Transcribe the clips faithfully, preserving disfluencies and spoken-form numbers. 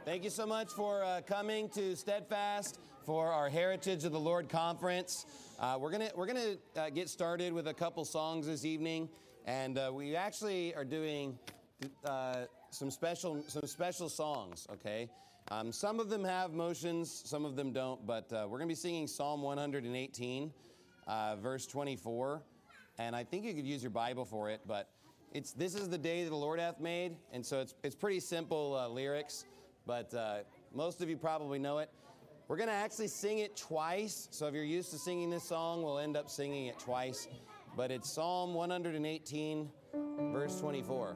Thank you so much for uh, coming to Steadfast for our Heritage of the Lord conference. Uh, we're gonna we're gonna uh, get started with a couple songs this evening, and uh, we actually are doing uh, some special some special songs. Okay, um, some of them have motions, some of them don't. But uh, we're gonna be singing Psalm one eighteen, uh, verse twenty-four, and I think you could use your Bible for it. But it's this is the day that the Lord hath made, and so it's it's pretty simple uh, lyrics. But uh, most of you probably know it. We're going to actually sing it twice. So if you're used to singing this song, we'll end up singing it twice. But it's Psalm one eighteen, verse twenty-four.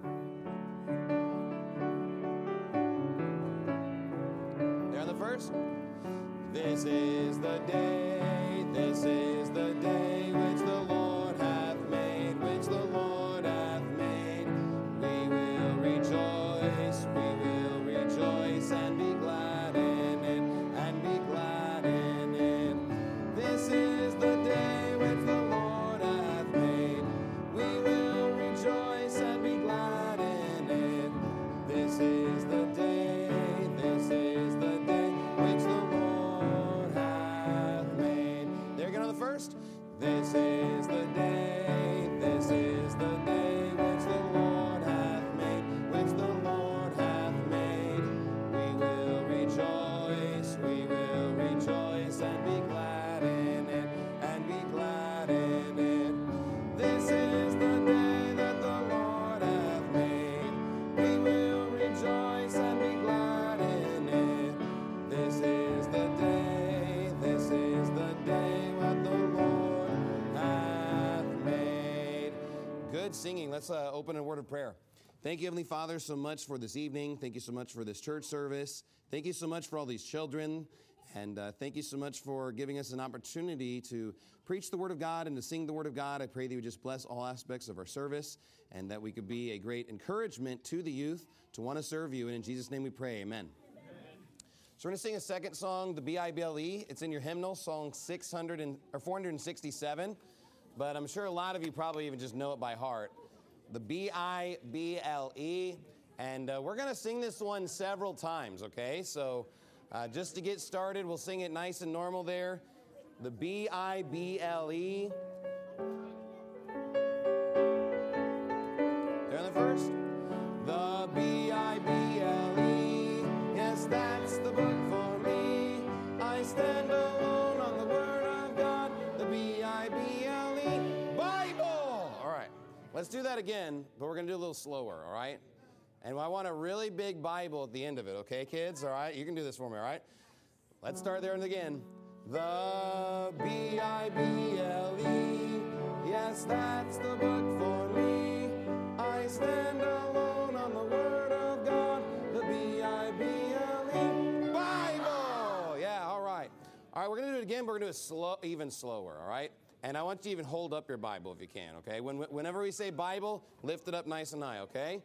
There on the first. This is the day, this is the day which the Lord hath made, which the Lord hath made. We will rejoice, we will rejoice and be glad in it, and be glad in it. This is the day which the Lord hath made. We will rejoice and be glad in it. This is the day, this is the day which the Lord hath made. There again on the first. This is the day, this is the day which the Lord hath made, which the Lord hath made. We will rejoice, we will rejoice and be glad in it, and be glad in it. This is the day that the Lord hath made. We will rejoice and be glad in it. This is the day, this is the day what the Lord hath made. Good singing. Let's uh, open a word of prayer. Thank you, Heavenly Father, so much for this evening. Thank you so much for this church service. Thank you so much for all these children. And uh, thank you so much for giving us an opportunity to preach the Word of God and to sing the Word of God. I pray that you would just bless all aspects of our service and that we could be a great encouragement to the youth to want to serve you. And in Jesus' name we pray, amen. Amen. So we're going to sing a second song, the B I B L E. It's in your hymnal, song six hundred and, or four sixty-seven. But I'm sure a lot of you probably even just know it by heart. The B I B L E. And uh, we're going to sing this one several times, okay? So uh, just to get started, we'll sing it nice and normal there. The B I B L E. There on the first. The B I B L E. Yes, that's the book for me. I stand alone on the Word of God. The B I B L E. Bible! All right. Let's do that again, but we're going to do a little slower, all right? And I want a really big Bible at the end of it, okay, kids? All right? You can do this for me, all right? Let's start there and again. The B I B L E. Yes, that's the book for me. I stand alone on the Word of God. The B I B L E. Bible! Yeah, all right. All right, we're going to do it again, but we're going to do it slow, even slower, all right? And I want you to even hold up your Bible if you can, okay? When, whenever we say Bible, lift it up nice and high, okay?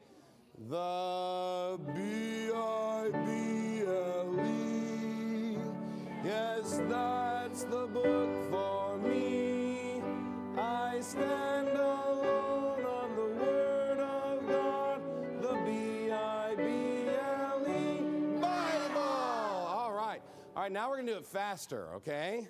The B I B L E. Yes, that's the book for me. I stand alone on the Word of God. The B I B L E. Bible! All right. All right, now we're going to do it faster, okay?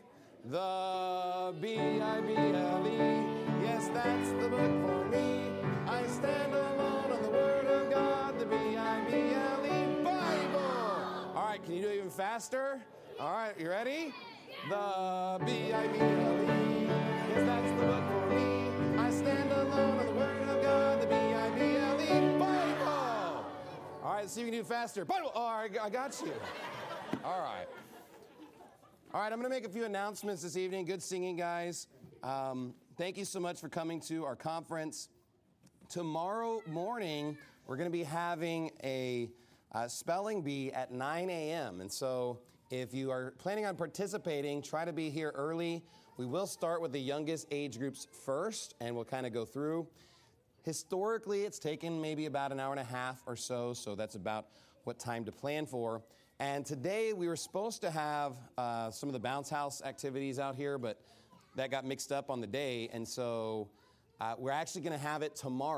The B I B L E, yes, that's the book for me. I stand alone on the Word of God, the B I B L E, Bible. All right, can you do it even faster? All right, you ready? The B I B L E, yes, that's the book for me. I stand alone on the Word of God, the B I B L E, Bible. All right, let's see if you can do it faster. Bible. Oh, all right, I got you. All right. All right, I'm going to make a few announcements this evening. Good singing, guys. Um, thank you so much for coming to our conference. Tomorrow morning, we're going to be having a uh, spelling bee at nine a.m. And so if you are planning on participating, try to be here early. We will start with the youngest age groups first, and we'll kind of go through. Historically, it's taken maybe about an hour and a half or so, so that's about what time to plan for. And today we were supposed to have uh, some of the bounce house activities out here, but that got mixed up on the day. And so uh, we're actually going to have it tomorrow.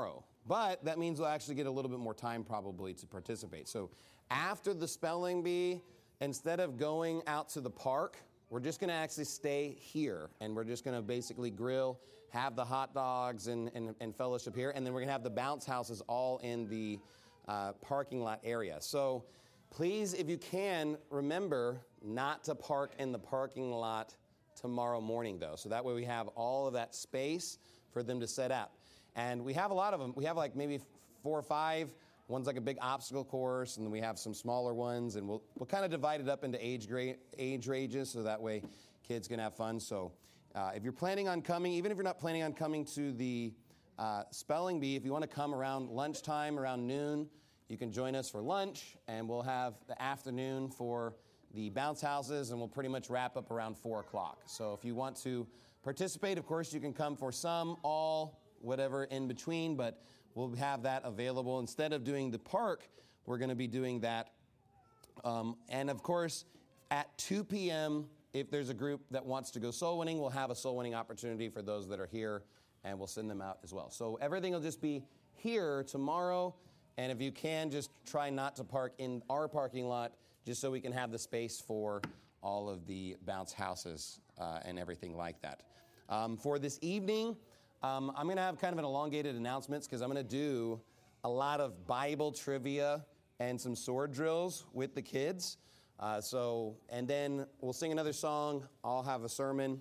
but that means we'll actually get a little bit more time probably to participate. So after the spelling bee, instead of going out to the park, we're just going to actually stay here, and we're just going to basically grill, have the hot dogs and, and, and fellowship here, and then we're going to have the bounce houses all in the uh, parking lot area. So please, if you can, remember not to park in the parking lot tomorrow morning, though. So that way we have all of that space for them to set up. And we have a lot of them. We have like maybe four or five. One's like a big obstacle course, and then we have some smaller ones, and we'll we'll kind of divide it up into age grade, age ranges, so that way kids can have fun. So uh, if you're planning on coming, even if you're not planning on coming to the uh, spelling bee, if you want to come around lunchtime, around noon, you can join us for lunch, and we'll have the afternoon for the bounce houses, and we'll pretty much wrap up around four o'clock. So if you want to participate, of course, you can come for some, all, whatever in between, but we'll have that available. Instead of doing the park, we're going to be doing that. Um, and of course, at two p.m., if there's a group that wants to go soul winning, we'll have a soul winning opportunity for those that are here, and we'll send them out as well. So everything will just be here tomorrow. And if you can, just try not to park in our parking lot, just so we can have the space for all of the bounce houses uh, and everything like that. Um, for this evening, Um, I'm going to have kind of an elongated announcements because I'm going to do a lot of Bible trivia and some sword drills with the kids. Uh, so, and then we'll sing another song. I'll have a sermon.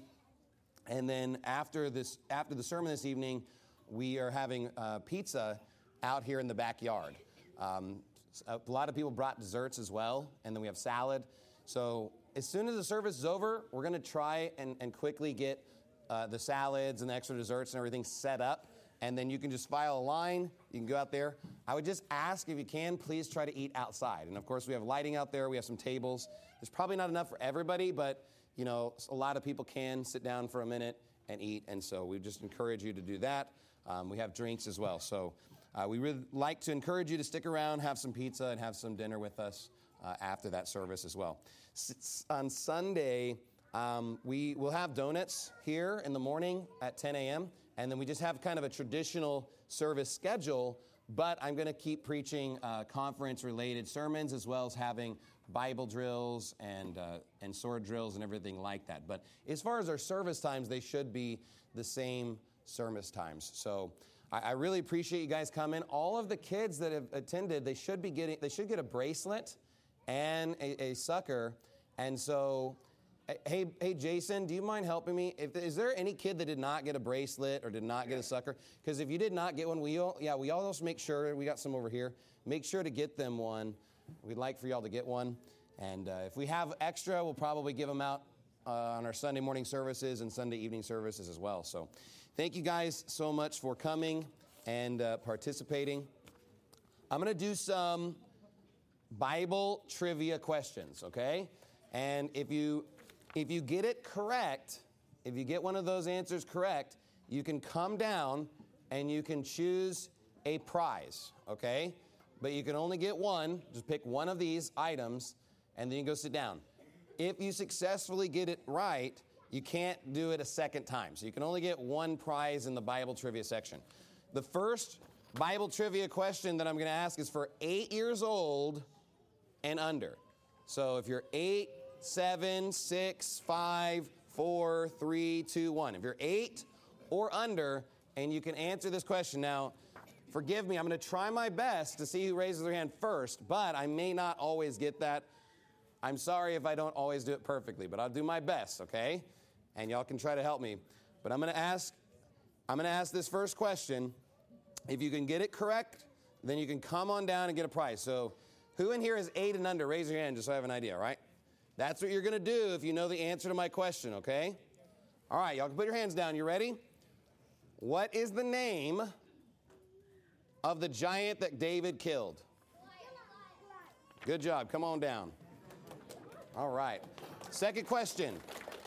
And then after this, after the sermon this evening, we are having uh, pizza out here in the backyard. Um, a lot of people brought desserts as well, and then we have salad. So as soon as the service is over, we're going to try and, and quickly get Uh, the salads and the extra desserts and everything set up, and then you can just file a line. You can go out there. I would just ask, if you can, please try to eat outside. And of course, we have lighting out there. We have some tables. There's probably not enough for everybody, but you know, a lot of people can sit down for a minute and eat, and so we just encourage you to do that. Um, we have drinks as well. So uh, we would like to encourage you to stick around, have some pizza, and have some dinner with us uh, after that service as well. S- on Sunday, Um, we will have donuts here in the morning at ten a.m., and then we just have kind of a traditional service schedule, but I'm going to keep preaching uh, conference-related sermons as well as having Bible drills and uh, and sword drills and everything like that. But as far as our service times, they should be the same service times. So I, I really appreciate you guys coming. All of the kids that have attended, they should be getting, they should get a bracelet and a, a sucker, and so. Hey, hey, Jason, do you mind helping me? If, is there any kid that did not get a bracelet or did not get a sucker? Because if you did not get one, we all, yeah, we all also make sure, we got some over here, make sure to get them one. We'd like for y'all to get one. And uh, if we have extra, we'll probably give them out uh, on our Sunday morning services and Sunday evening services as well. So thank you guys so much for coming and uh, participating. I'm going to do some Bible trivia questions, okay? And if you... If you get it correct, if you get one of those answers correct, you can come down and you can choose a prize, okay? But you can only get one. Just pick one of these items, and then you go sit down. If you successfully get it right, you can't do it a second time. So you can only get one prize in the Bible trivia section. The first Bible trivia question that I'm going to ask is for eight years old and under. So if you're eight, seven, six, five, four, three, two, one. If you're eight or under, and you can answer this question. Now, forgive me, I'm going to try my best to see who raises their hand first, but I may not always get that. I'm sorry if I don't always do it perfectly, but I'll do my best, okay? And y'all can try to help me. But I'm going to ask, I'm going to ask this first question. If you can get it correct, then you can come on down and get a prize. So who in here is eight and under? Raise your hand just so I have an idea, all right? That's what you're going to do if you know the answer to my question, okay? All right, y'all can put your hands down. You ready? What is the name of the giant that David killed? Good job. Come on down. All right. Second question.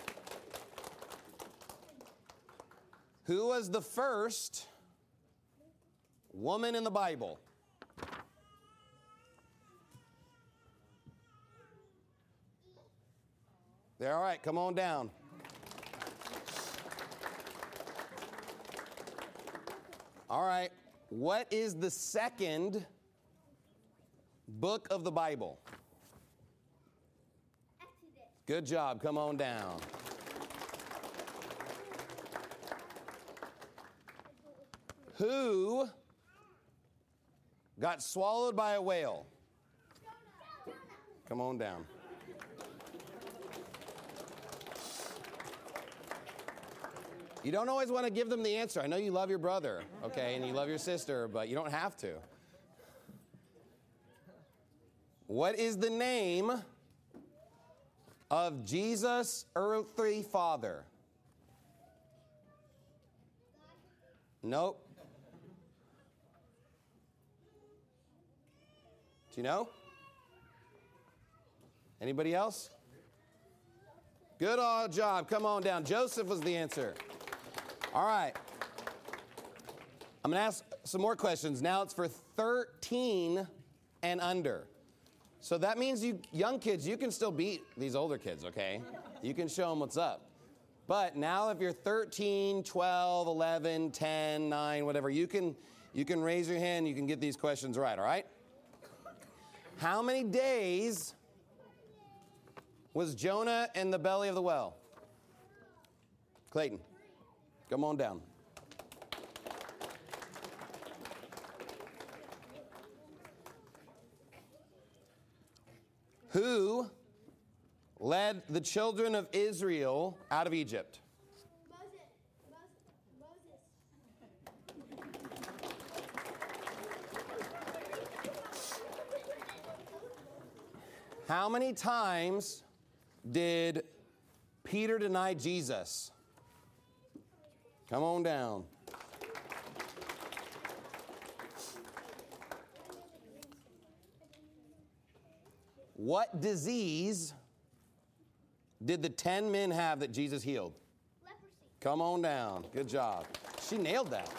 Who was the first woman in the Bible? There, all right, come on down. All right, What is the second book of the Bible? Exodus. Good job. Come on down. Who got swallowed by a whale? Come on down. You don't always want to give them the answer. I know you love your brother, okay, and you love your sister, but you don't have to. What is the name of Jesus' earthly father? Nope. Do you know? Anybody else? Good old job. Come on down. Joseph was the answer. All right. I'm going to ask some more questions. Now it's for thirteen and under. So that means you young kids, you can still beat these older kids, okay? You can show them what's up. But now if you're thirteen, twelve, eleven, ten, nine, whatever, you can you can raise your hand, you can get these questions right, all right? How many days was Jonah in the belly of the well? Clayton, come on down. Who led the children of Israel out of Egypt? Moses. Moses. How many times did Peter deny Jesus? Come on down. What disease did the ten men have that Jesus healed? Leprosy. Come on down. Good job. She nailed that.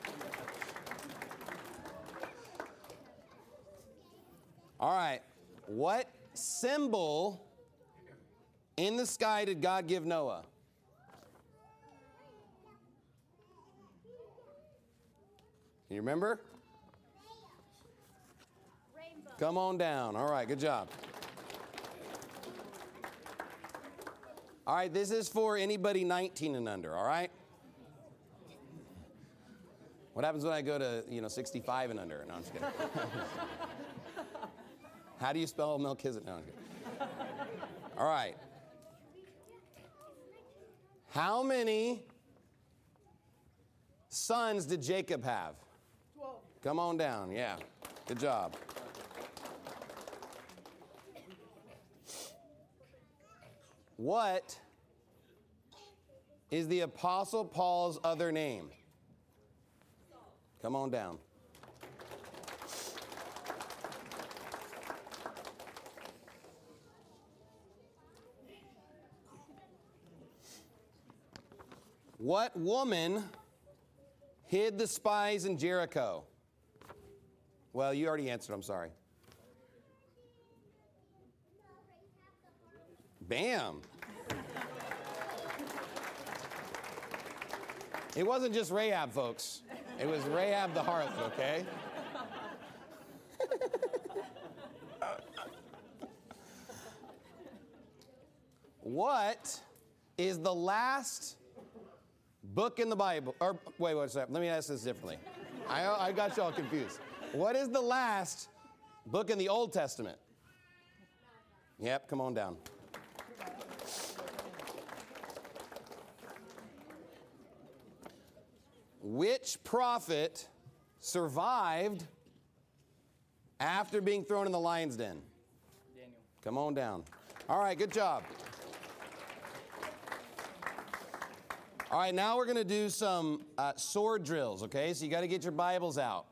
All right. What symbol in the sky did God give Noah? You remember? Rainbow. Come on down. All right, good job. All right, this is for anybody nineteen and under, all right? What happens when I go to, you know, sixty-five and under? No, I'm just kidding. How do you spell Melchizedek? No, I'm kidding. All right. How many sons did Jacob have? twelve. Come on down. Yeah. Good job. What is the Apostle Paul's other name? Come on down. What woman hid the spies in Jericho? Well, you already answered. I'm sorry. Bam. It wasn't just Rahab, folks. It was Rahab the harlot, okay? What is the last book in the Bible? Or wait, what's that? Let me ask this differently. I, I got you all confused. What is the last book in the Old Testament? Yep, come on down. Which prophet survived after being thrown in the lion's den? Daniel. Come on down. All right, good job. All right, now we're going to do some uh, sword drills, okay? So you got to get your Bibles out.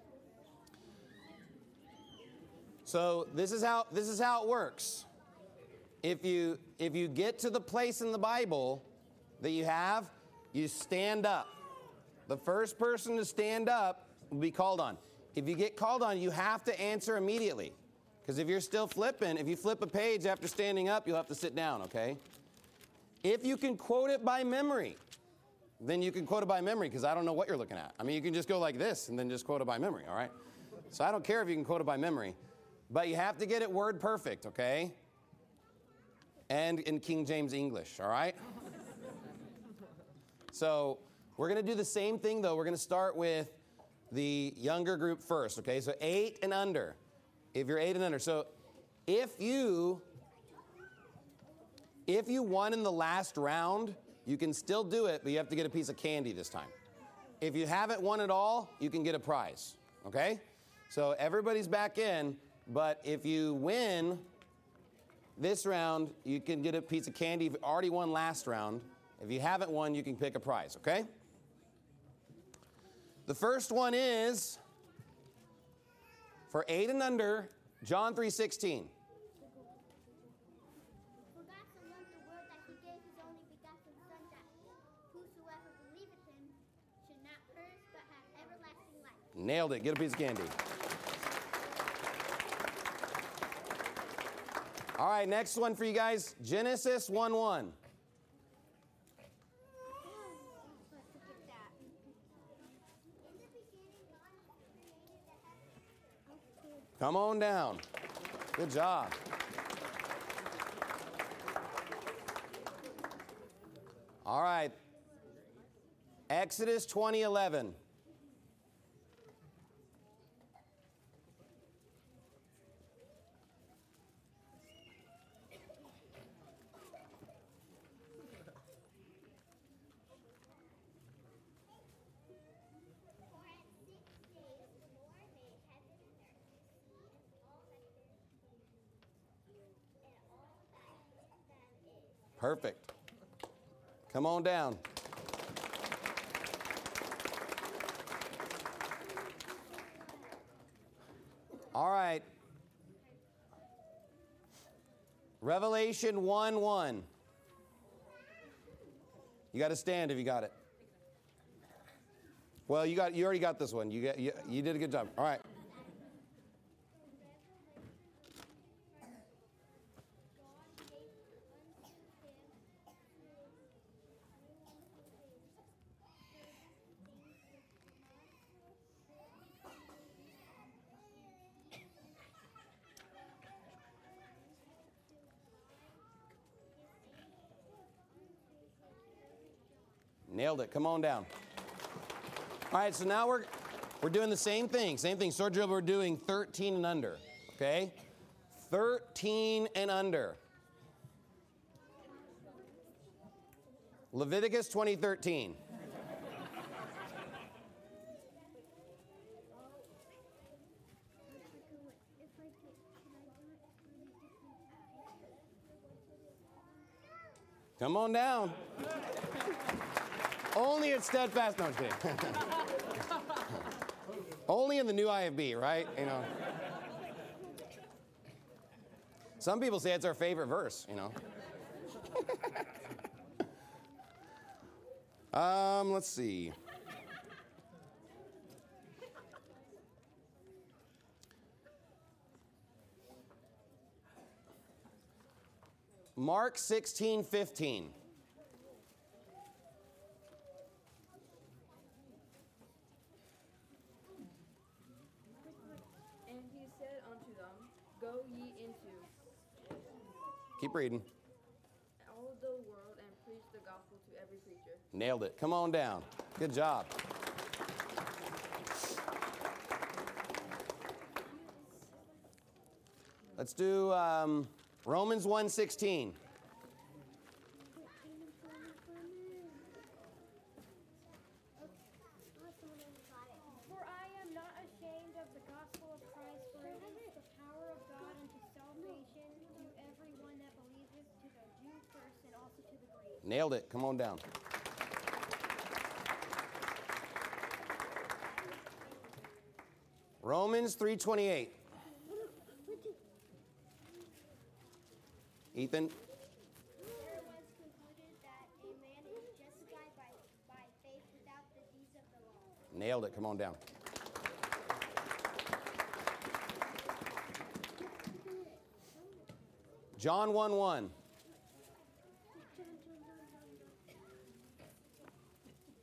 So this is how this is how it works. If you if you get to the place in the Bible that you have, you stand up. The first person to stand up will be called on. If you get called on, you have to answer immediately. Because if you're still flipping, if you flip a page after standing up, you'll have to sit down, okay? If you can quote it by memory, then you can quote it by memory because I don't know what you're looking at. I mean, you can just go like this and then just quote it by memory, all right? So I don't care if you can quote it by memory, but you have to get it word perfect, okay? And in King James English, all right? So we're going to do the same thing, though. We're going to start with the younger group first, okay? So eight and under, if you're eight and under. So if you, if you won in the last round, you can still do it, but you have to get a piece of candy this time. If you haven't won at all, you can get a prize, okay? So everybody's back in, but if you win this round, you can get a piece of candy. If you already won last round, if you haven't won, you can pick a prize, okay? The first one is, for eight and under, John three sixteen. For God so loved the world that he gave his only begotten Son, that whosoever believeth him should not perish but have everlasting life. Nailed it. Get a piece of candy. All right, next one for you guys, Genesis one one. Come on down. Good job. All right. Exodus twenty eleven. Perfect. Come on down. All right. Revelation one one. You got to stand if you got it. Well, you got you already got this one. You got you, you did a good job. All right. Nailed it. Come on down. All right, so now we're we're doing the same thing. Same thing. Sword drill, we're doing thirteen and under. Okay? thirteen and under. Leviticus twenty thirteen. Come on down. Only at Steadfast. No, I'm just kidding. Only in the new I F B, right? You know. Some people say it's our favorite verse, you know. um, let's see. Mark sixteen fifteen. Keep reading. All the world and preach the gospel to every creature. Nailed it. Come on down. Good job. Let's do um, Romans one sixteen. For I am not ashamed of the gospel of Christ, for it is the power of God unto salvation to everyone that believeth, to the Jew first and also to the Greek. Nailed it. Come on down. Romans three twenty-eight. Ethan. There was concluded that a man is justified by, by faith without the deeds of the law. Nailed it. Come on down. John one one.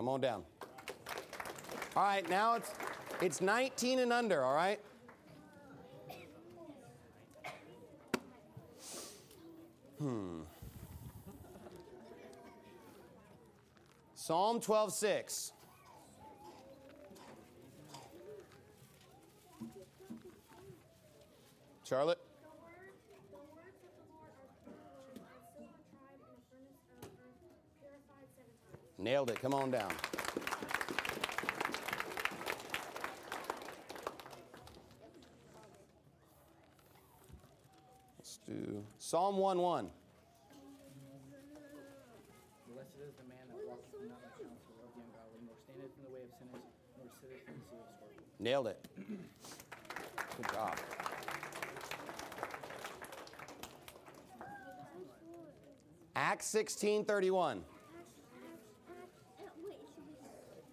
Come on down. All right, now it's it's nineteen and under, all right? Hmm. Psalm twelve six. Charlotte? The words, the words of the Lord are pure, as silver tried in the furnace of earth, purified seven times. Nailed it. Come on down. Let's do Psalm one one. Blessed is the man that walketh not in the counsel of the ungodly, nor standeth in the way of sinners, nor sitteth in the seat of scornful. Nailed it. Good job. Acts sixteen thirty-one. Wait, should we...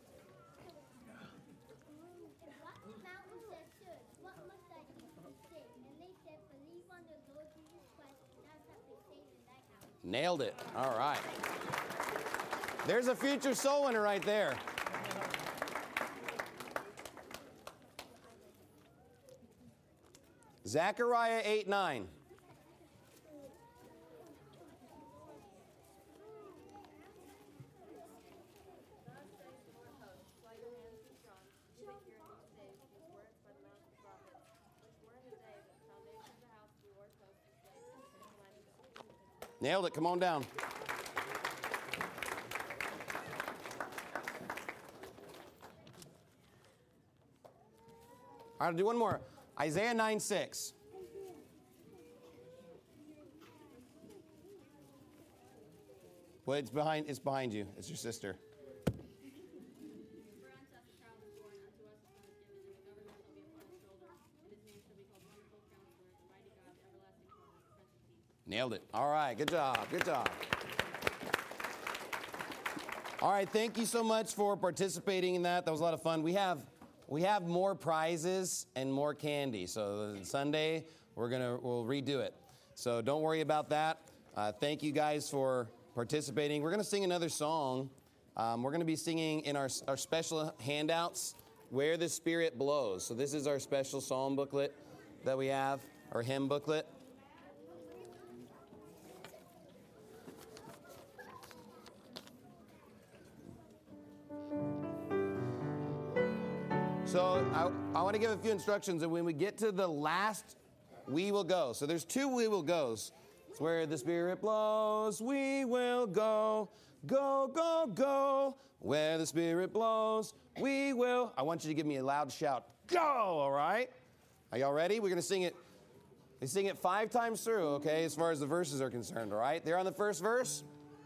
What mountain said, "Sir, what must I do to be saved?" And they said, "Believe on the Lord Jesus Christ, and thou shalt be saved in thy house." Nailed it. All right. There's a future soul winner right there. Zechariah eight nine. Thus saith the Lord of hosts, Slay your hands to John, you make hear in these days these words by the mouth of the prophets, which were in the day that the foundation of the house of the Lord of hosts was laid, and the calamity. Nailed it. Come on down. All right, I'll do one more. Isaiah nine six. Well, it's behind, it's behind you. It's your sister. For unto us a child is born, unto us a son is given, and the government shall be upon his shoulder, and his name shall be called Wonderful Counselor, the Mighty God, the Everlasting Father, the Prince of Peace. Nailed it. All right, good job. Good job. All right, thank you so much for participating in that. That was a lot of fun. We have we have more prizes and more candy. So Sunday we're gonna we'll redo it. So don't worry about that. Uh, thank you guys for participating. We're gonna sing another song. Um, we're gonna be singing in our our special handouts, "Where the Spirit Blows." So this is our special psalm booklet that we have, our hymn booklet. So I, I want to give a few instructions, and when we get to the last, we will go. So there's two we will goes. It's where the Spirit blows, we will go. Go, go, go. Where the Spirit blows, we will. I want you to give me a loud shout. Go, all right? Are y'all ready? We're going to sing it. We sing it five times through, okay, as far as the verses are concerned, all right? There on the first verse.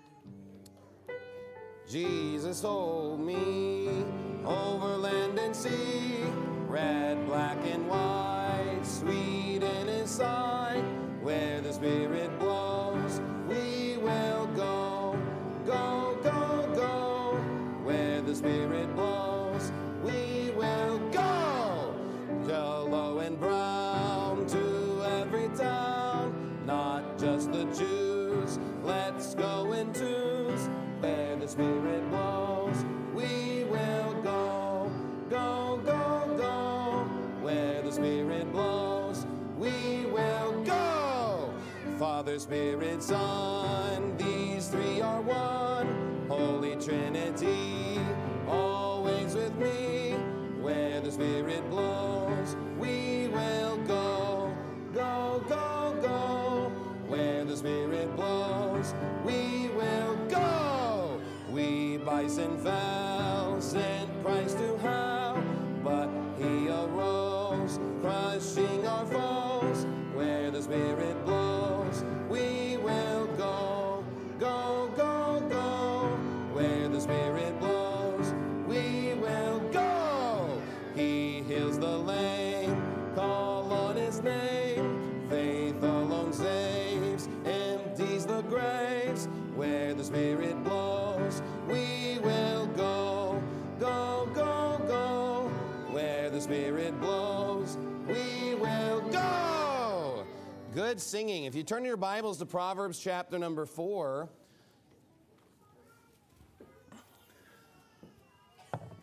Jesus told me over land and sea, red, black, and white, sweet in his sight. Where the Spirit blows, we will go. Go, go, go. Where the Spirit blows, we will go. Yellow and brown to every town, not just the Jews. Let's go in twos. Where the Spirit blows, we will go. Go, go, go. Where the Spirit blows, we will go. Father, Spirit, Son, these three are one. Holy Trinity, always with me. Where the Spirit blows, we will go. Go, go, go. Where the Spirit blows, we will go. We bison fell, sent Christ to hell, but he arose, crushing our foes. Where the Spirit blows, we will go. Go, go, go. Where the Spirit blows, we will go. He heals the lame, call on his name. Faith alone saves, empties the graves. Where the Spirit blows, we will go. Go, go, go. Where the Spirit blows, we will go. Good singing. If you turn your Bibles to Proverbs chapter number four.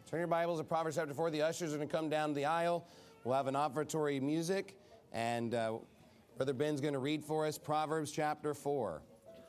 Turn your Bibles to Proverbs chapter four. The ushers are going to come down the aisle. We'll have an offertory music, and uh, Brother Ben's going to read for us Proverbs chapter four.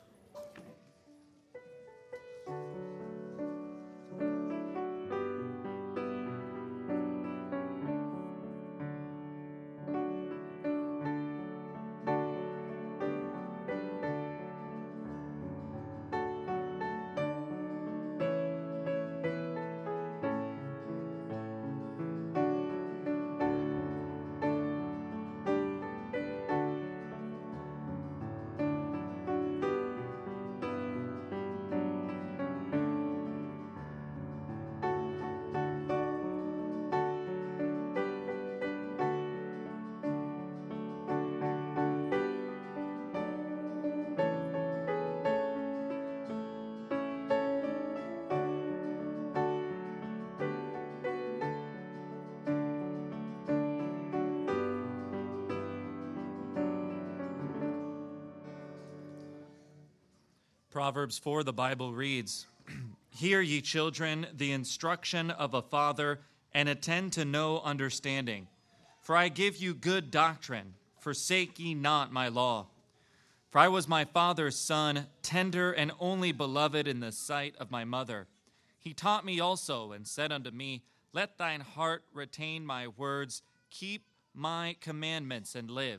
Proverbs four, the Bible reads, Hear, ye children, the instruction of a father, and attend to no understanding. For I give you good doctrine, forsake ye not my law. For I was my father's son, tender and only beloved in the sight of my mother. He taught me also, and said unto me, Let thine heart retain my words, keep my commandments, and live.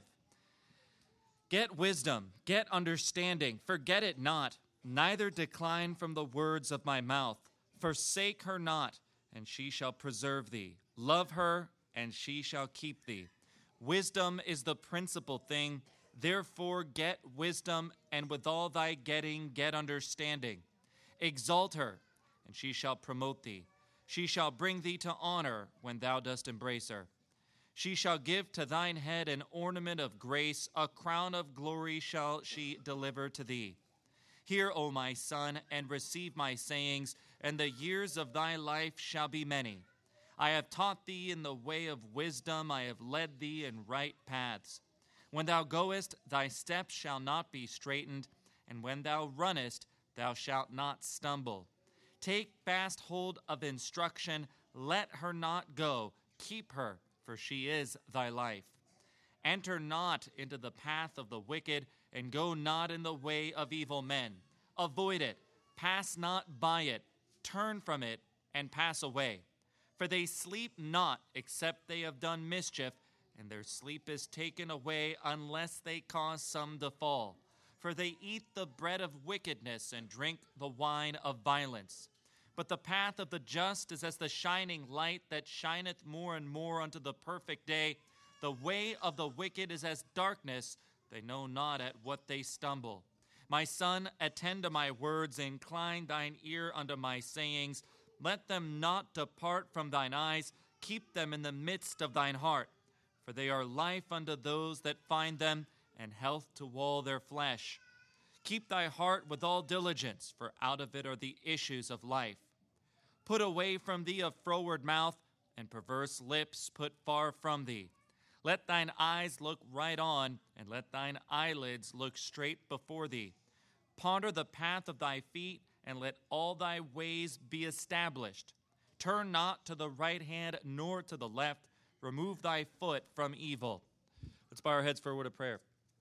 Get wisdom, get understanding, forget it not, neither decline from the words of my mouth. Forsake her not, and she shall preserve thee. Love her, and she shall keep thee. Wisdom is the principal thing, therefore get wisdom, and with all thy getting get understanding. Exalt her, and she shall promote thee. She shall bring thee to honor when thou dost embrace her. She shall give to thine head an ornament of grace, a crown of glory shall she deliver to thee. Hear, O my son, and receive my sayings, and the years of thy life shall be many. I have taught thee in the way of wisdom, I have led thee in right paths. When thou goest, thy steps shall not be straitened, and when thou runnest, thou shalt not stumble. Take fast hold of instruction, let her not go, keep her, for she is thy life. Enter not into the path of the wicked, and go not in the way of evil men. Avoid it, pass not by it, turn from it, and pass away. For they sleep not, except they have done mischief, and their sleep is taken away, unless they cause some to fall. For they eat the bread of wickedness, and drink the wine of violence. But the path of the just is as the shining light that shineth more and more unto the perfect day. The way of the wicked is as darkness, they know not at what they stumble. My son, attend to my words, incline thine ear unto my sayings. Let them not depart from thine eyes, keep them in the midst of thine heart. For they are life unto those that find them, and health to all their flesh. Keep thy heart with all diligence, for out of it are the issues of life. Put away from thee a froward mouth, and perverse lips put far from thee. Let thine eyes look right on, and let thine eyelids look straight before thee. Ponder the path of thy feet, and let all thy ways be established. Turn not to the right hand, nor to the left. Remove thy foot from evil. Let's bow our heads for a word of prayer.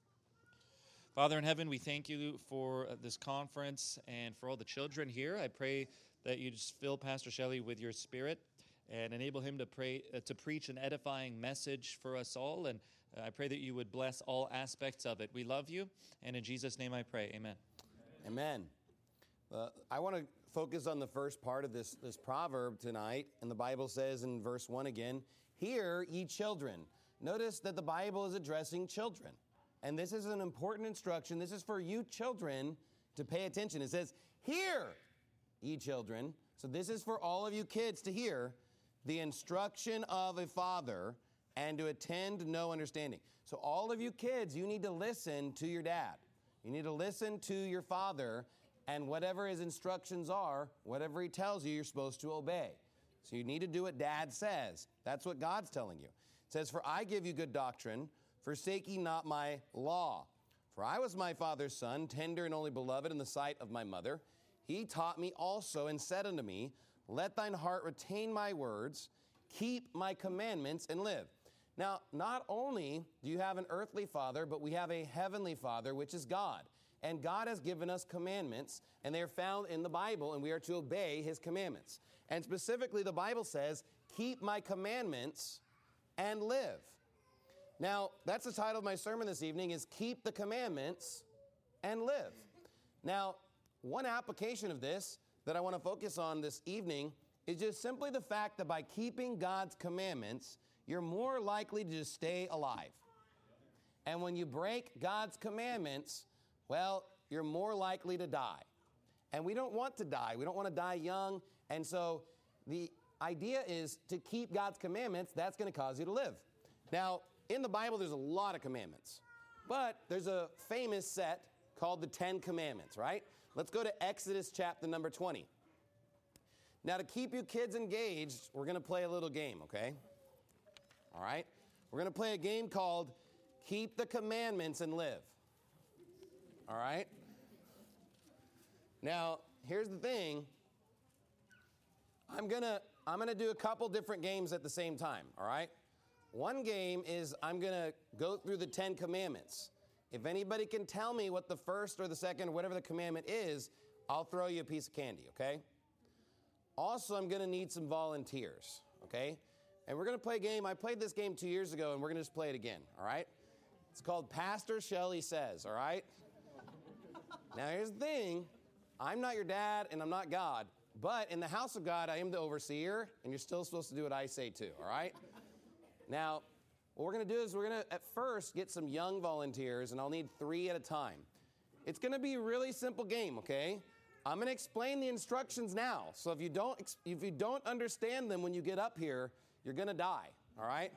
Father in heaven, we thank you for this conference and for all the children here. I pray that you just fill Pastor Shelley with your spirit and enable him to pray uh, to preach an edifying message for us all. And uh, I pray that you would bless all aspects of it. We love you, and in Jesus' name I pray. Amen. Amen. Uh, I want to focus on the first part of this, this proverb tonight. And the Bible says in verse one again, Hear, ye children. Notice that the Bible is addressing children. And this is an important instruction. This is for you children to pay attention. It says, Hear, ye children. So this is for all of you kids to hear the instruction of a father and to attend to no understanding. So all of you kids, you need to listen to your dad. You need to listen to your father, and whatever his instructions are, whatever he tells you, you're supposed to obey. So you need to do what dad says. That's what God's telling you. It says, For I give you good doctrine, forsake ye not my law. For I was my father's son, tender and only beloved in the sight of my mother. He taught me also and said unto me, Let thine heart retain my words. Keep my commandments and live. Now, not only do you have an earthly father, but we have a heavenly Father, which is God. And God has given us commandments, and they are found in the Bible, and we are to obey his commandments. And specifically, the Bible says, keep my commandments and live. Now, that's the title of my sermon this evening, is Keep the Commandments and Live. Now, one application of this that I want to focus on this evening is just simply the fact that by keeping God's commandments, you're more likely to just stay alive. And when you break God's commandments, well, you're more likely to die. And we don't want to die. We don't want to die young. And so the idea is to keep God's commandments. That's going to cause you to live. Now, in the Bible, there's a lot of commandments. But there's a famous set called the Ten Commandments, right? Let's go to Exodus chapter number twenty. Now, to keep you kids engaged, we're going to play a little game, okay? All right? We're going to play a game called Keep the Commandments and Live. All right? Now, here's the thing. I'm going to I'm going to do a couple different games at the same time, all right? One game is I'm going to go through the Ten Commandments. If anybody can tell me what the first or the second or whatever the commandment is, I'll throw you a piece of candy, okay? Also, I'm going to need some volunteers, okay? And we're going to play a game. I played this game two years ago, and we're going to just play it again, all right? It's called Pastor Shelley Says, all right? Now, here's the thing. I'm not your dad, and I'm not God. But in the house of God, I am the overseer, and you're still supposed to do what I say too, all right? Now, what we're going to do is we're going to, at first, get some young volunteers, and I'll need three at a time. It's going to be a really simple game, okay? I'm going to explain the instructions now. So if you don't if you don't understand them when you get up here, you're going to die, all right?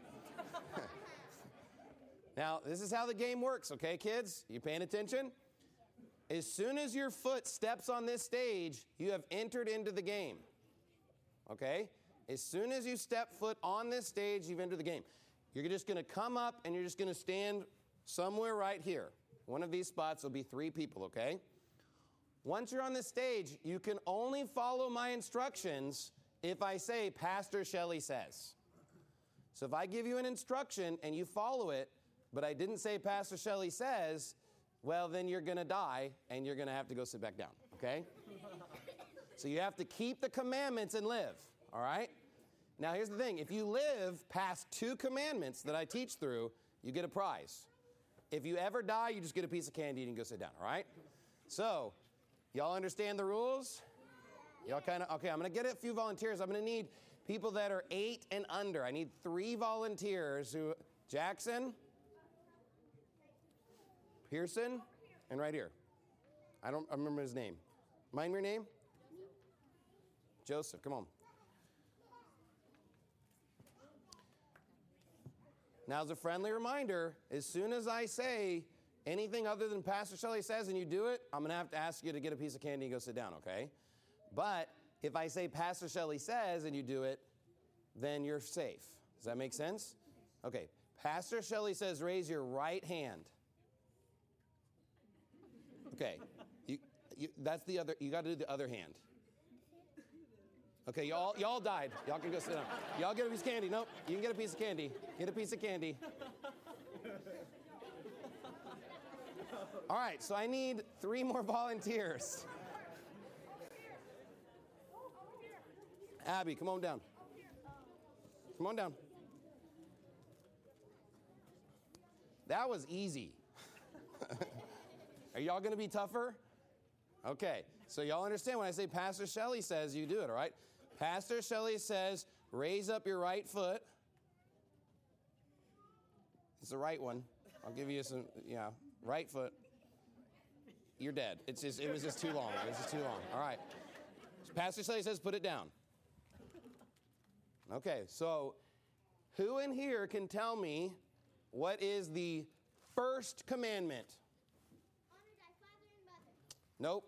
Now, this is how the game works, okay, kids? You paying attention? As soon as your foot steps on this stage, you have entered into the game, okay? As soon as you step foot on this stage, you've entered the game. You're just going to come up, and you're just going to stand somewhere right here. One of these spots will be three people, okay? Once you're on the stage, you can only follow my instructions if I say, Pastor Shelley says. So if I give you an instruction and you follow it, but I didn't say Pastor Shelley says, well, then you're going to die, and you're going to have to go sit back down, okay? So you have to keep the commandments and live, all right? Now, here's the thing. If you live past two commandments that I teach through, you get a prize. If you ever die, you just get a piece of candy and you can go sit down, all right? So, y'all understand the rules? Y'all kind of, okay, I'm going to get a few volunteers. I'm going to need people that are eight and under. I need three volunteers who, Jackson, Pearson, and right here. I don't I remember his name. Mind your name? Joseph, come on. Now, as a friendly reminder, as soon as I say anything other than Pastor Shelley says and you do it, I'm going to have to ask you to get a piece of candy and go sit down, okay? But if I say Pastor Shelley says and you do it, then you're safe. Does that make sense? Okay. Pastor Shelley says raise your right hand. Okay. You, you, that's the other, you got to do the other hand. Okay, y'all y'all died. Y'all can go sit down. Y'all get a piece of candy. Nope, you can get a piece of candy. Get a piece of candy. All right, so I need three more volunteers. Abby, come on down. Come on down. That was easy. Are y'all going to be tougher? Okay, so y'all understand when I say Pastor Shelley says, you do it, all right? Pastor Shelley says, raise up your right foot. It's the right one. I'll give you some, yeah, right foot. You're dead. It's just, it was just too long. It was just too long. All right. So Pastor Shelley says, put it down. Okay, so who in here can tell me what is the first commandment? Honor thy father and mother. Nope.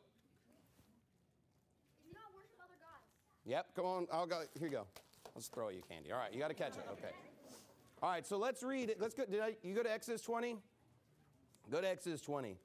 Do not worship other gods. Yep, come on. I'll go. Here you go. Let's throw you candy. All right, you got to catch it. Okay. All right, so let's read it. Let's go. Did I, you go to Exodus twenty? Go to Exodus twenty.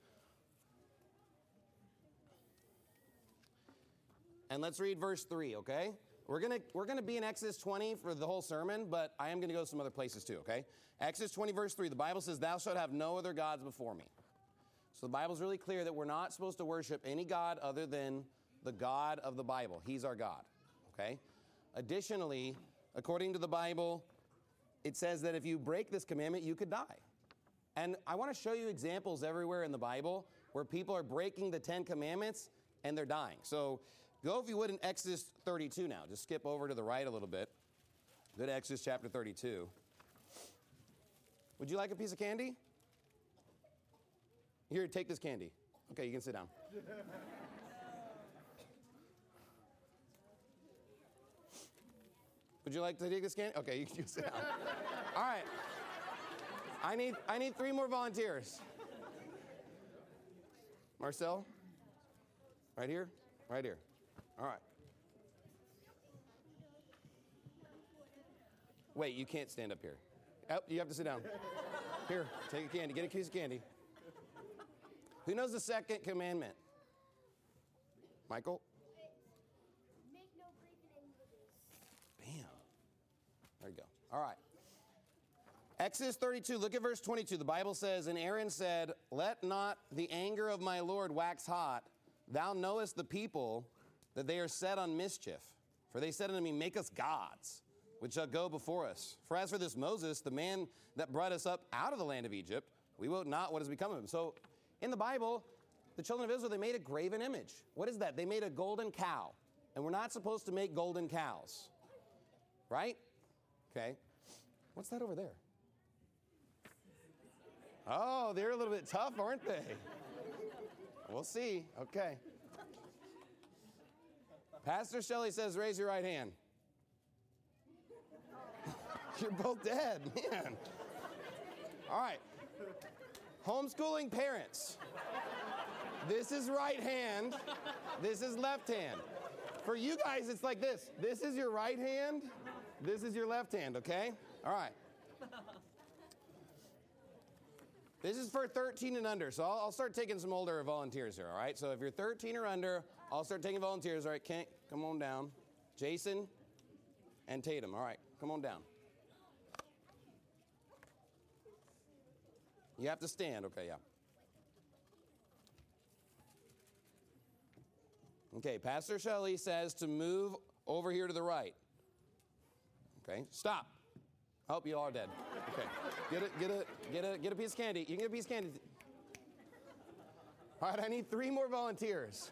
And let's read verse three, okay? We're gonna we're gonna be in Exodus twenty for the whole sermon, but I am gonna go some other places too, okay? Exodus twenty, verse three, the Bible says, "Thou shalt have no other gods before me." So the Bible's really clear that we're not supposed to worship any god other than the God of the Bible. He's our God, okay? Additionally, according to the Bible, it says that if you break this commandment, you could die. And I want to show you examples everywhere in the Bible where people are breaking the Ten Commandments and they're dying. So go, if you would, in Exodus thirty-two now. Just skip over to the right a little bit. Go to Exodus chapter thirty-two. Would you like a piece of candy? Here, take this candy. Okay, you can sit down. Would you like to take this candy? Okay, you can sit down. All right. I need I need three more volunteers. Marcel? Right here? Right here. All right. Wait, you can't stand up here. Oh, you have to sit down. Here, take a candy. Get a piece of candy. Who knows the second commandment? Michael? Make no graven images. Bam. There you go. All right. Exodus thirty-two, look at verse twenty-two. The Bible says, "And Aaron said, Let not the anger of my Lord wax hot. Thou knowest the people, that they are set on mischief. For they said unto me, Make us gods, which shall go before us. For as for this Moses, the man that brought us up out of the land of Egypt, we wot not what has become of him." So in the Bible, the children of Israel, they made a graven image. What is that? They made a golden cow. And we're not supposed to make golden cows. Right? Okay. What's that over there? Oh, they're a little bit tough, aren't they? We'll see. Okay. Pastor Shelley says, raise your right hand. You're both dead, man. All right. Homeschooling parents. This is right hand. This is left hand. For you guys, it's like this. This is your right hand. This is your left hand, okay? All right. This is for thirteen and under, so I'll, I'll start taking some older volunteers here, all right? So if you're thirteen or under, I'll start taking volunteers. All right, Kent, come on down. Jason and Tatum, all right, come on down. You have to stand, okay, yeah. Okay, Pastor Shelley says to move over here to the right. Okay, stop. Oh, you all are dead. Okay, get a, get a, get a, get a piece of candy. You can get a piece of candy. All right, I need three more volunteers.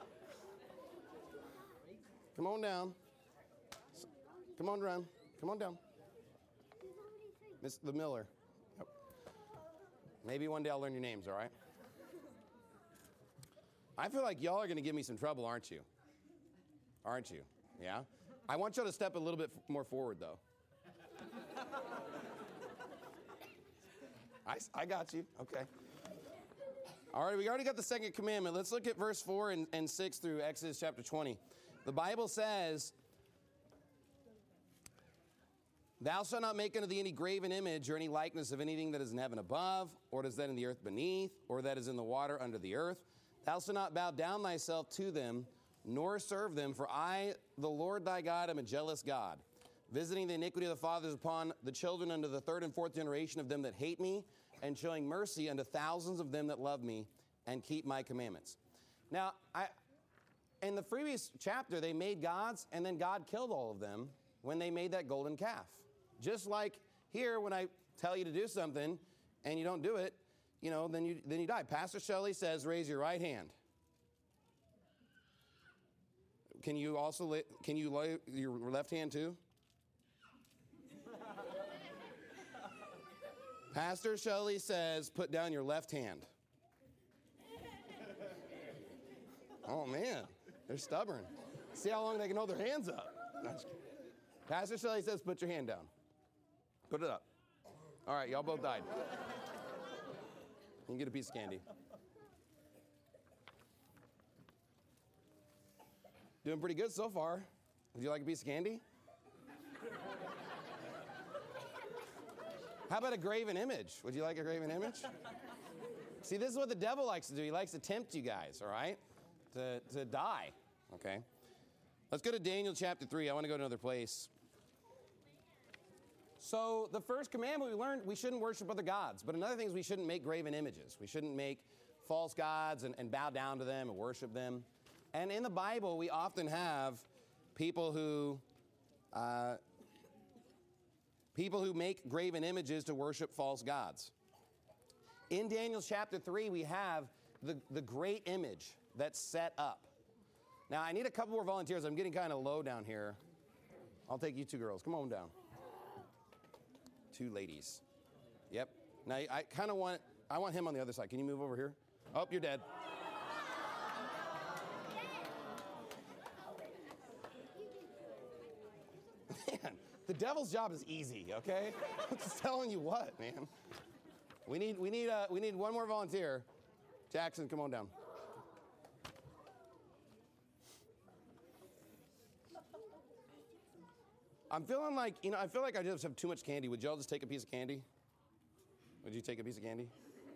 Come on down. Come on, run. Come on down. Miss the Miller. Yep. Maybe one day I'll learn your names, all right? I feel like y'all are going to give me some trouble, aren't you? Aren't you? Yeah? I want y'all to step a little bit f- more forward, though. I, I got you. Okay. All right, we already got the second commandment. Let's look at verse four and, and six through Exodus chapter twenty. The Bible says, "Thou shalt not make unto thee any graven image or any likeness of anything that is in heaven above, or that is in the earth beneath, or that is in the water under the earth. Thou shalt not bow down thyself to them, nor serve them, for I, the Lord thy God, am a jealous God, visiting the iniquity of the fathers upon the children unto the third and fourth generation of them that hate me, and showing mercy unto thousands of them that love me and keep my commandments." Now, I, in the previous chapter, they made gods, and then God killed all of them when they made that golden calf. Just like here, when I tell you to do something and you don't do it, you know, then you then you die. Pastor Shelley says, raise your right hand. Can you also lay, can you lay your left hand too? Pastor Shelley says, put down your left hand. Oh, man, they're stubborn. See how long they can hold their hands up. No, Pastor Shelley says, put your hand down. Put it up. All right, y'all both died. You can get a piece of candy. Doing pretty good so far. Would you like a piece of candy? How about a graven image? Would you like a graven image? See, this is what the devil likes to do. He likes to tempt you guys, all right, to, to die, okay? Let's go to Daniel chapter three. I want to go to another place. So the first commandment we learned, we shouldn't worship other gods. But another thing is we shouldn't make graven images. We shouldn't make false gods and, and bow down to them and worship them. And in the Bible, we often have people who uh, people who make graven images to worship false gods. In Daniel chapter three, we have the, the great image that's set up. Now, I need a couple more volunteers. I'm getting kind of low down here. I'll take you two girls. Come on down. Two ladies. Yep. Now, I kind of want, I want him on the other side. Can you move over here? Oh, you're dead. Man, the devil's job is easy, okay? I'm just telling you what, man. We need, we need, uh, we need one more volunteer. Jackson, come on down. I'm feeling like, you know, I feel like I just have too much candy. Would y'all just take a piece of candy? Would you take a piece of candy?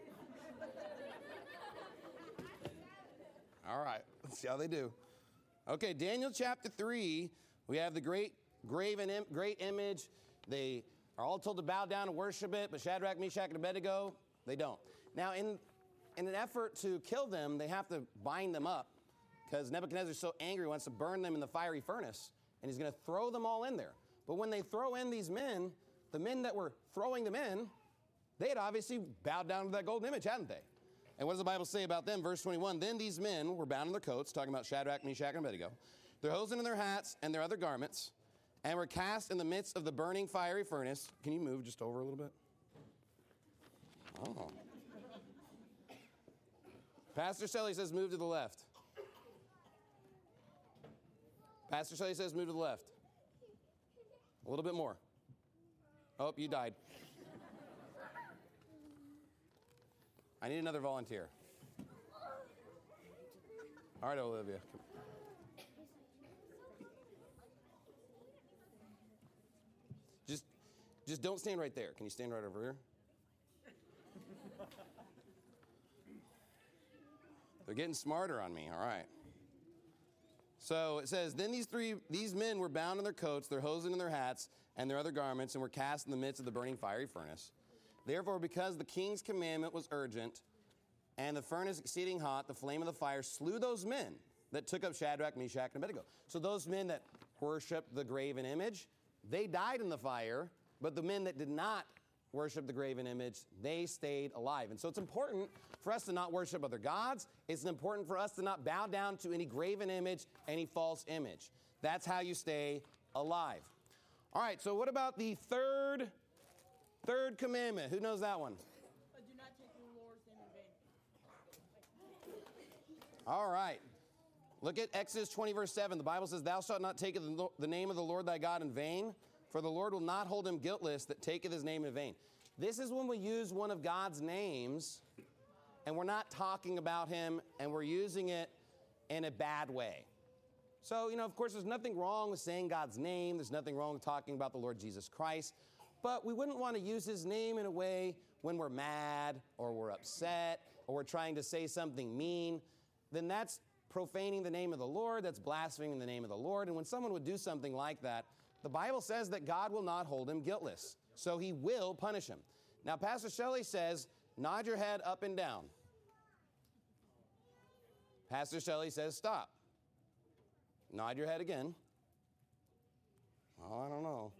All right, let's see how they do. Okay, Daniel chapter three, we have the great graven, Im- great image. They are all told to bow down and worship it, but Shadrach, Meshach, and Abednego, they don't. Now, in, in an effort to kill them, they have to bind them up because Nebuchadnezzar is so angry, he wants to burn them in the fiery furnace, and he's going to throw them all in there. But when they throw in these men, the men that were throwing them in, they had obviously bowed down to that golden image, hadn't they? And what does the Bible say about them? Verse twenty-one, then these men were bound in their coats, talking about Shadrach, Meshach, and Abednego, their hosen and their hats and their other garments, and were cast in the midst of the burning fiery furnace. Can you move just over a little bit? Oh. Pastor Shelley says move to the left. Pastor Shelley says move to the left. A little bit more. Oh, you died. I need another volunteer. All right, Olivia. Just, just don't stand right there. Can you stand right over here? They're getting smarter on me. All right. So it says, then these three, these men were bound in their coats, their hosen and their hats, and their other garments, and were cast in the midst of the burning fiery furnace. Therefore, because the king's commandment was urgent, and the furnace exceeding hot, the flame of the fire slew those men that took up Shadrach, Meshach, and Abednego. So those men that worshiped the graven image, they died in the fire, but the men that did not worship the graven image, they stayed alive. And so it's important for us to not worship other gods. It's important for us to not bow down to any graven image, any false image. That's how you stay alive. All right, so what about the third, third commandment? Who knows that one? But do not take the Lord's name in vain. All right. Look at Exodus twenty, verse seven. The Bible says, thou shalt not take the name of the Lord thy God in vain, for the Lord will not hold him guiltless that taketh his name in vain. This is when we use one of God's names, and we're not talking about him, and we're using it in a bad way. So, you know, of course, there's nothing wrong with saying God's name. There's nothing wrong with talking about the Lord Jesus Christ. But we wouldn't want to use his name in a way when we're mad or we're upset or we're trying to say something mean. Then that's profaning the name of the Lord. That's blaspheming the name of the Lord. And when someone would do something like that, the Bible says that God will not hold him guiltless. So he will punish him. Now, Pastor Shelley says, nod your head up and down. Pastor Shelley says, stop. Nod your head again. Oh, I don't know.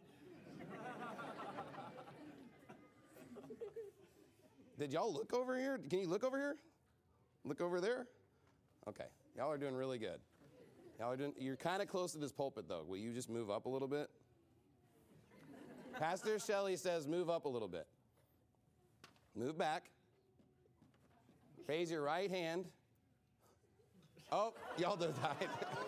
Did y'all look over here? Can you look over here? Look over there? Okay. Y'all are doing really good. Y'all are doing, you're kind of close to this pulpit, though. Will you just move up a little bit? Pastor Shelley says move up a little bit. Move back. Raise your right hand. Oh, y'all just died.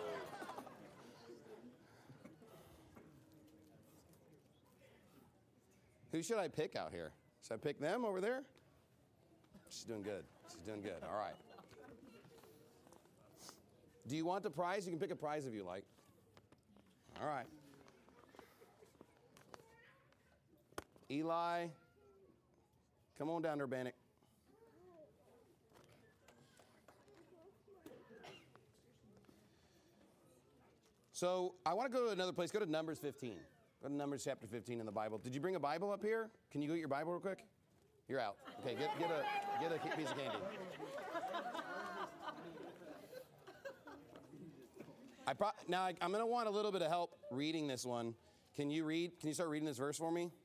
Who should I pick out here? Should I pick them over there? She's doing good. She's doing good. All right. Do you want a prize? You can pick a prize if you like. All right. Eli, come on down, Urbanic. So I want to go to another place. Go to Numbers fifteen. Go to Numbers chapter fifteen in the Bible. Did you bring a Bible up here? Can you go get your Bible real quick? You're out. Okay, get, get, a, get a piece of candy. I pro- now I, I'm going to want a little bit of help reading this one. Can you read? Can you start reading this verse for me?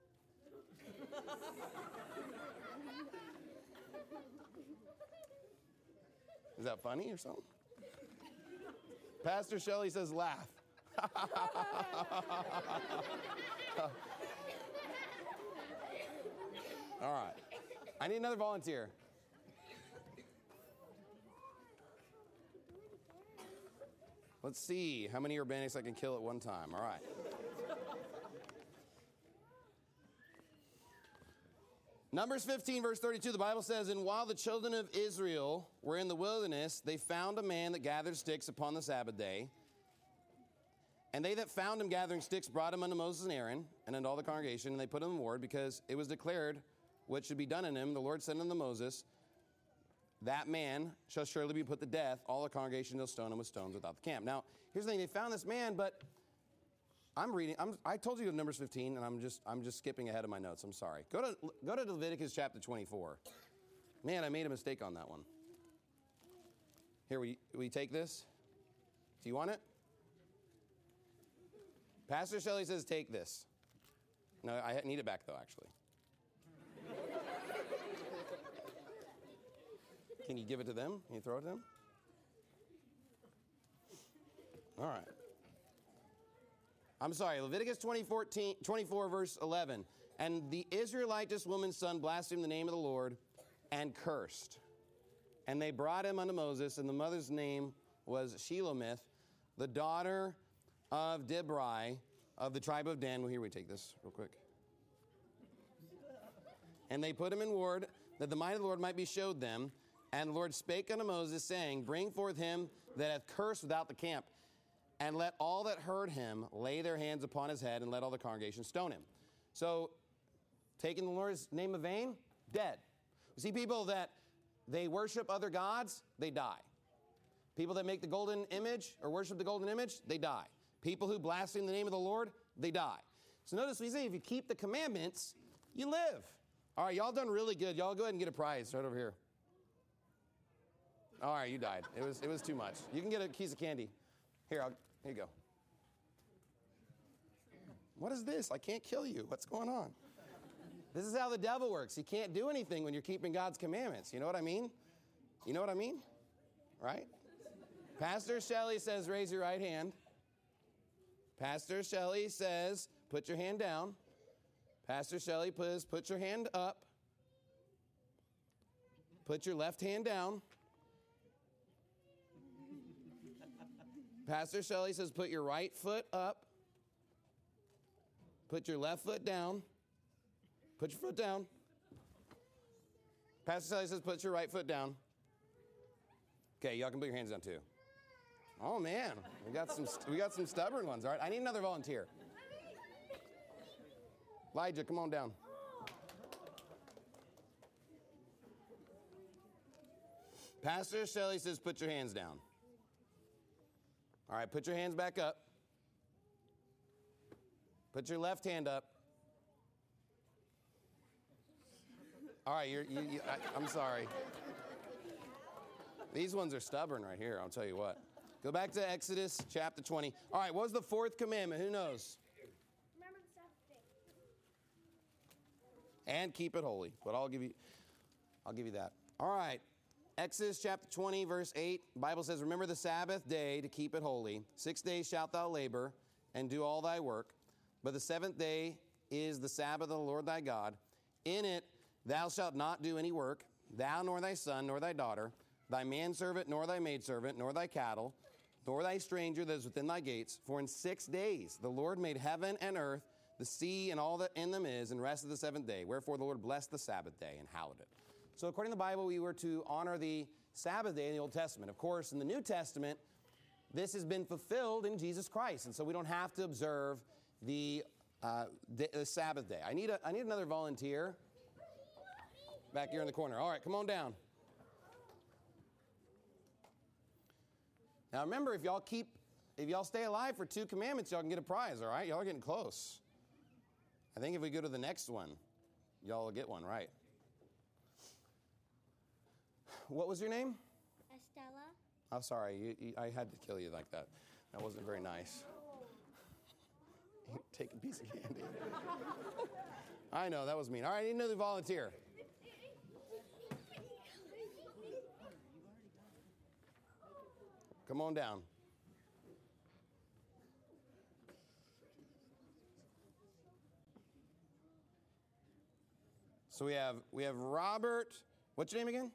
Is that funny or something? Pastor Shelley says laugh. All right. I need another volunteer. Let's see how many urbanics I can kill at one time. All right. Numbers fifteen, verse thirty-two, the Bible says, "And while the children of Israel were in the wilderness, they found a man that gathered sticks upon the Sabbath day. And they that found him gathering sticks brought him unto Moses and Aaron and unto all the congregation, and they put him in ward, because it was declared what should be done in him. The Lord said unto Moses, that man shall surely be put to death. All the congregation shall stone him with stones without the camp." Now, here's the thing. They found this man, but I'm reading. I'm, I told you to Numbers fifteen, and I'm just I'm just skipping ahead of my notes. I'm sorry. Go to go to Leviticus chapter twenty-four. Man, I made a mistake on that one. Here, we we take this. Do you want it? Pastor Shelley says take this. No, I need it back though, actually. Can you give it to them? Can you throw it to them? All right. I'm sorry, Leviticus twenty-four, verse eleven. "And the Israelitess woman's son blasphemed the name of the Lord and cursed. And they brought him unto Moses, and the mother's name was Shelomith, the daughter of Dibri of the tribe of Dan." Well, here we take this real quick. "And they put him in ward, that the might of the Lord might be showed them. And the Lord spake unto Moses, saying, Bring forth him that hath cursed without the camp, and let all that heard him lay their hands upon his head, and let all the congregation stone him." So, taking the Lord's name in vain, dead. You see, people that they worship other gods, they die. People that make the golden image or worship the golden image, they die. People who blaspheme the name of the Lord, they die. So notice we say if you keep the commandments, you live. All right, y'all done really good. Y'all go ahead and get a prize right over here. All right, you died. It was it was too much. You can get a piece of candy. Here, I'll, here you go. What is this? I can't kill you. What's going on? This is how the devil works. He can't do anything when you're keeping God's commandments. You know what I mean? You know what I mean? Right? Pastor Shelley says, raise your right hand. Pastor Shelley says, put your hand down. Pastor Shelley says, put your hand up. Put your left hand down. Pastor Shelley says, put your right foot up. Put your left foot down. Put your foot down. Pastor Shelley says, put your right foot down. Okay, y'all can put your hands down too. Oh man, we got some we got some stubborn ones. All right, I need another volunteer. Elijah, come on down. Pastor Shelley says, put your hands down. All right, put your hands back up. Put your left hand up. All right, you're, you, you, I, I'm sorry. These ones are stubborn right here, I'll tell you what. Go back to Exodus chapter twenty. All right, what was the fourth commandment? Who knows? Remember the Sabbath day. And keep it holy. But I'll give you, I'll give you that. All right. Exodus chapter twenty, verse eight, the Bible says, remember the Sabbath day to keep it holy. Six days shalt thou labor and do all thy work. But the seventh day is the Sabbath of the Lord thy God. In it thou shalt not do any work, thou nor thy son nor thy daughter, thy manservant nor thy maidservant, nor thy cattle, nor thy stranger that is within thy gates. For in six days the Lord made heaven and earth, the sea and all that in them is, and rested the seventh day. Wherefore the Lord blessed the Sabbath day and hallowed it. So according to the Bible, we were to honor the Sabbath day in the Old Testament. Of course, in the New Testament, this has been fulfilled in Jesus Christ. And so we don't have to observe the, uh, the, the Sabbath day. I need, a, I need another volunteer back here in the corner. All right, come on down. Now remember, if y'all keep if y'all stay alive for two commandments, y'all can get a prize, all right? Y'all are getting close. I think if we go to the next one, y'all will get one, right? What was your name? Estella. I'm sorry, you, you, I had to kill you like that. That wasn't very nice. Take a piece of candy. I know, that was mean. All right, I need another volunteer. Come on down. So we have we have Robert. What's your name again?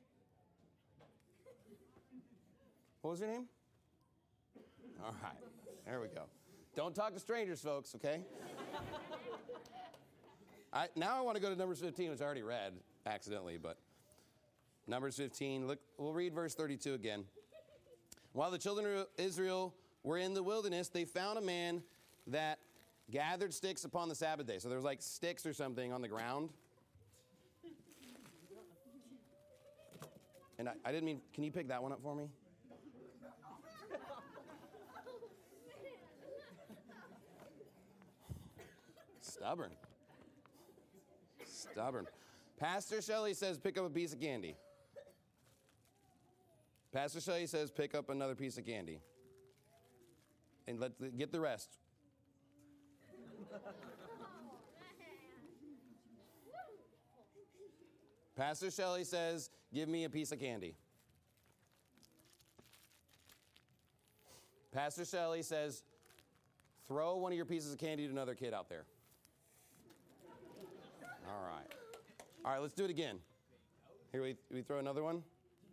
What was your name? All right. There we go. Don't talk to strangers, folks, okay? I, now I want to go to Numbers fifteen, which I already read accidentally, but Numbers fifteen, look, we'll read verse thirty-two again. While the children of Israel were in the wilderness, they found a man that gathered sticks upon the Sabbath day. So there was like sticks or something on the ground. And I, I didn't mean, can you pick that one up for me? Stubborn. Stubborn. Pastor Shelley says pick up a piece of candy. Pastor Shelley says pick up another piece of candy. And let the, get the rest. Pastor Shelley says give me a piece of candy. Pastor Shelley says throw one of your pieces of candy to another kid out there. All right. All right, let's do it again. Here, we, we throw another one.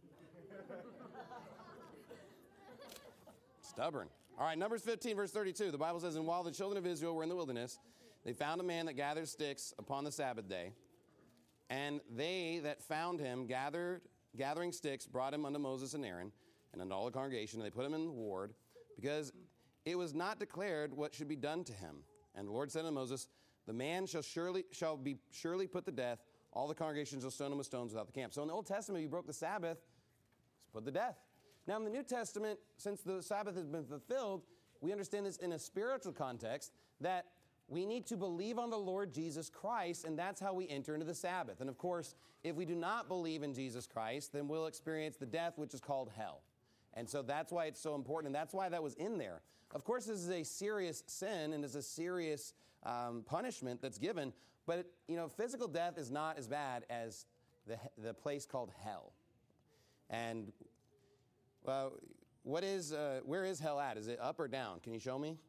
Stubborn. All right, Numbers fifteen, verse thirty-two. The Bible says, and while the children of Israel were in the wilderness, they found a man that gathered sticks upon the Sabbath day. And they that found him gathered, gathering sticks, brought him unto Moses and Aaron, and unto all the congregation, and they put him in the ward, because it was not declared what should be done to him. And the Lord said unto Moses, the man shall surely shall be surely put to death. All the congregation shall stone him with stones without the camp. So in the Old Testament, if you broke the Sabbath, it's put to death. Now in the New Testament, since the Sabbath has been fulfilled, we understand this in a spiritual context, that we need to believe on the Lord Jesus Christ, and that's how we enter into the Sabbath. And of course, if we do not believe in Jesus Christ, then we'll experience the death which is called hell. And so that's why it's so important, and that's why that was in there. Of course, this is a serious sin, and it's a serious um, punishment that's given, but it, you know, physical death is not as bad as the, the place called hell. And well, what is, uh, where is hell at? Is it up or down? Can you show me?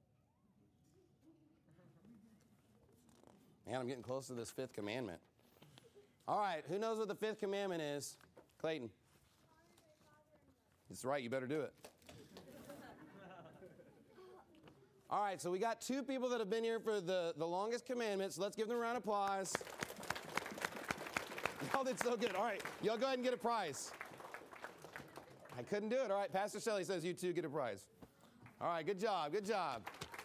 Man, I'm getting close to this fifth commandment. All right, who knows what the fifth commandment is? Clayton. That's right, you better do it. All right, so we got two people that have been here for the, the longest commandment, so let's give them a round of applause. Y'all did so good. All right, y'all go ahead and get a prize. I couldn't do it. All right, Pastor Shelley says you two get a prize. All right, good job, good job.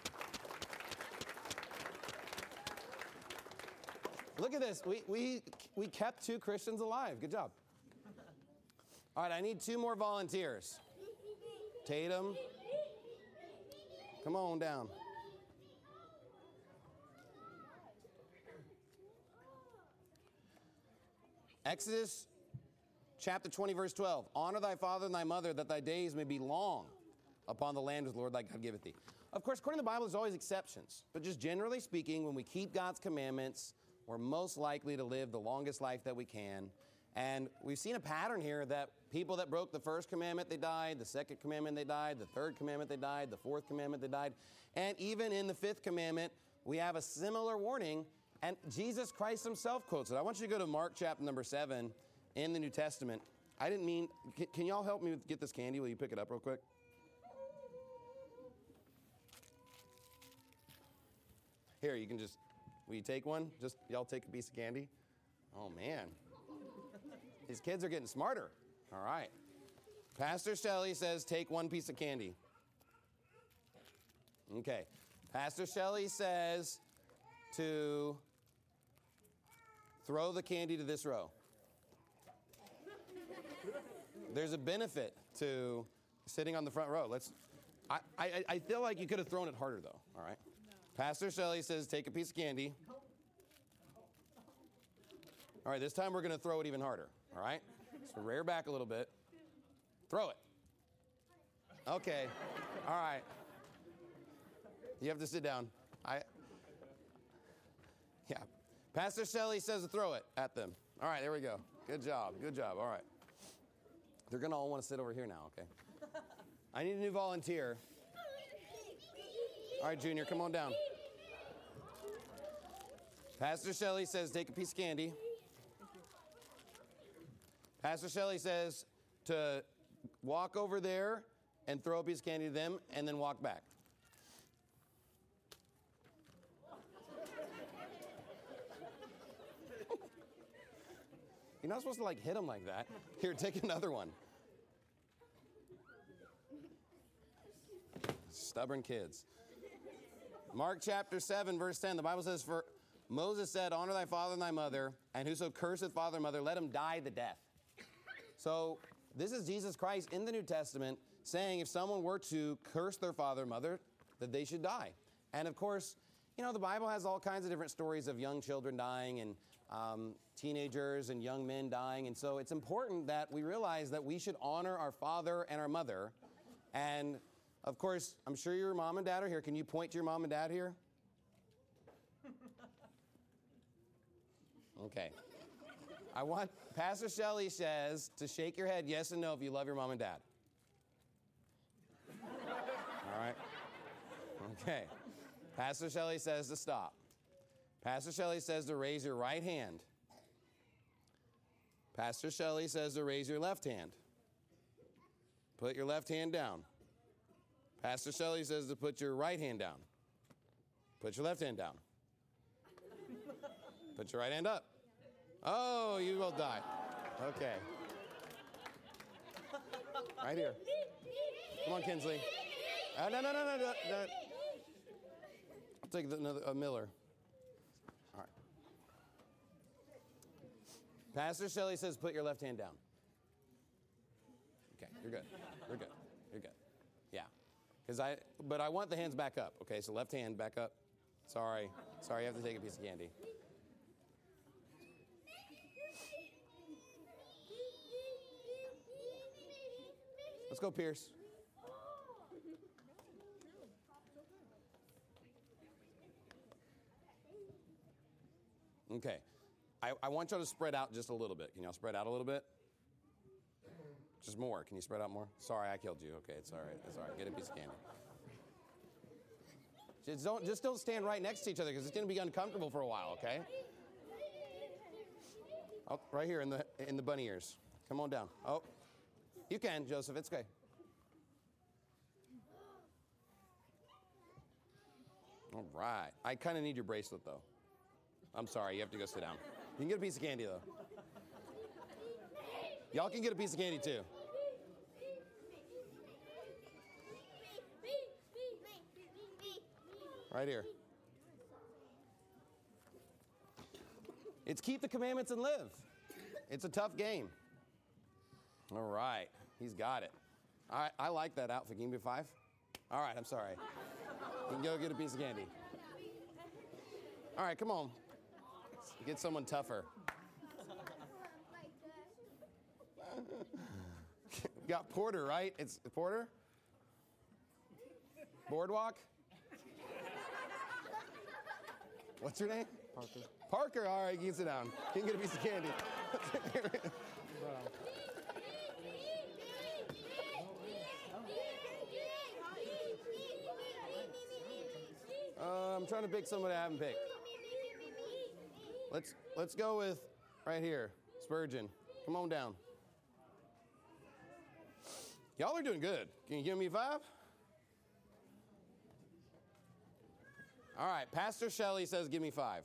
Look at this. We, we, we kept two Christians alive. Good job. All right, I need two more volunteers. Tatum. Come on down. Exodus chapter twenty, verse twelve. Honor thy father and thy mother, that thy days may be long upon the land which the Lord thy God giveth thee. Of course, according to the Bible, there's always exceptions. But just generally speaking, when we keep God's commandments, we're most likely to live the longest life that we can. And we've seen a pattern here that people that broke the first commandment, they died. The second commandment, they died. The third commandment, they died. The fourth commandment, they died. And even in the fifth commandment, we have a similar warning. And Jesus Christ himself quotes it. I want you to go to Mark chapter number seven in the New Testament. I didn't mean, can, can y'all help me get this candy? Will you pick it up real quick? Here, you can just, will you take one? Just, y'all take a piece of candy? Oh, man. These kids are getting smarter. All right. Pastor Shelley says take one piece of candy. Okay. Pastor Shelley says to throw the candy to this row. There's a benefit to sitting on the front row. Let's. I, I, I feel like you could have thrown it harder, though, all right? Pastor Shelley says, take a piece of candy. All right, this time we're going to throw it even harder, all right? So rear back a little bit. Throw it. Okay, all right. You have to sit down. I, yeah. Pastor Shelley says to throw it at them. All right, there we go. Good job, good job, all right. They're going to all want to sit over here now, okay? I need a new volunteer. All right, Junior, come on down. Pastor Shelley says take a piece of candy. Pastor Shelley says to walk over there and throw a piece of candy to them and then walk back. You're not supposed to like hit them like that. Here, take another one. Stubborn kids. Mark chapter seven, verse ten, the Bible says, for Moses said, honor thy father and thy mother, and whoso curseth father and mother, let him die the death. So this is Jesus Christ in the New Testament saying if someone were to curse their father and mother, that they should die. And of course, you know, the Bible has all kinds of different stories of young children dying and um, teenagers and young men dying. And so it's important that we realize that we should honor our father and our mother. And of course, I'm sure your mom and dad are here. Can you point to your mom and dad here? Okay. I want, Pastor Shelley says to shake your head yes and no if you love your mom and dad. All right. Okay. Pastor Shelley says to stop. Pastor Shelley says to raise your right hand. Pastor Shelley says to raise your left hand. Put your left hand down. Pastor Shelley says to put your right hand down. Put your left hand down. Put your right hand up. Oh, you will die. Okay. Right here. Come on, Kinsley. Uh, no, no, no, no, no, no. I'll take the, another a Miller. All right. Pastor Shelley says put your left hand down. Okay, you're good. You're good. You're good. Yeah. Because I, but I want the hands back up. Okay, so left hand back up. Sorry. Sorry, you have to take a piece of candy. Let's go, Pierce. Okay. I, I want y'all to spread out just a little bit. Can y'all spread out a little bit? Just more. Can you spread out more? Sorry, I killed you. Okay, it's all right. It's all right. Get a piece of candy. Just don't, just don't stand right next to each other because it's going to be uncomfortable for a while, okay? Oh, right here in the in the bunny ears. Come on down. Oh, you can, Joseph. It's okay. All right. I kind of need your bracelet, though. I'm sorry. You have to go sit down. You can get a piece of candy, though. Y'all can get a piece of candy, too. Right here. It's keep the commandments and live. It's a tough game. All right. He's got it. All right. I like that outfit. Can you give me five? All right. I'm sorry. You can go get a piece of candy. All right. Come on. Get someone tougher. We got Porter, right? It's Porter? Boardwalk? What's your name? Parker. Parker, all right, you can sit down. You can get a piece of candy. uh, I'm trying to pick somebody I haven't picked. Let's let's go with right here, Spurgeon. Come on down. Y'all are doing good. Can you give me five? All right, Pastor Shelley says give me five.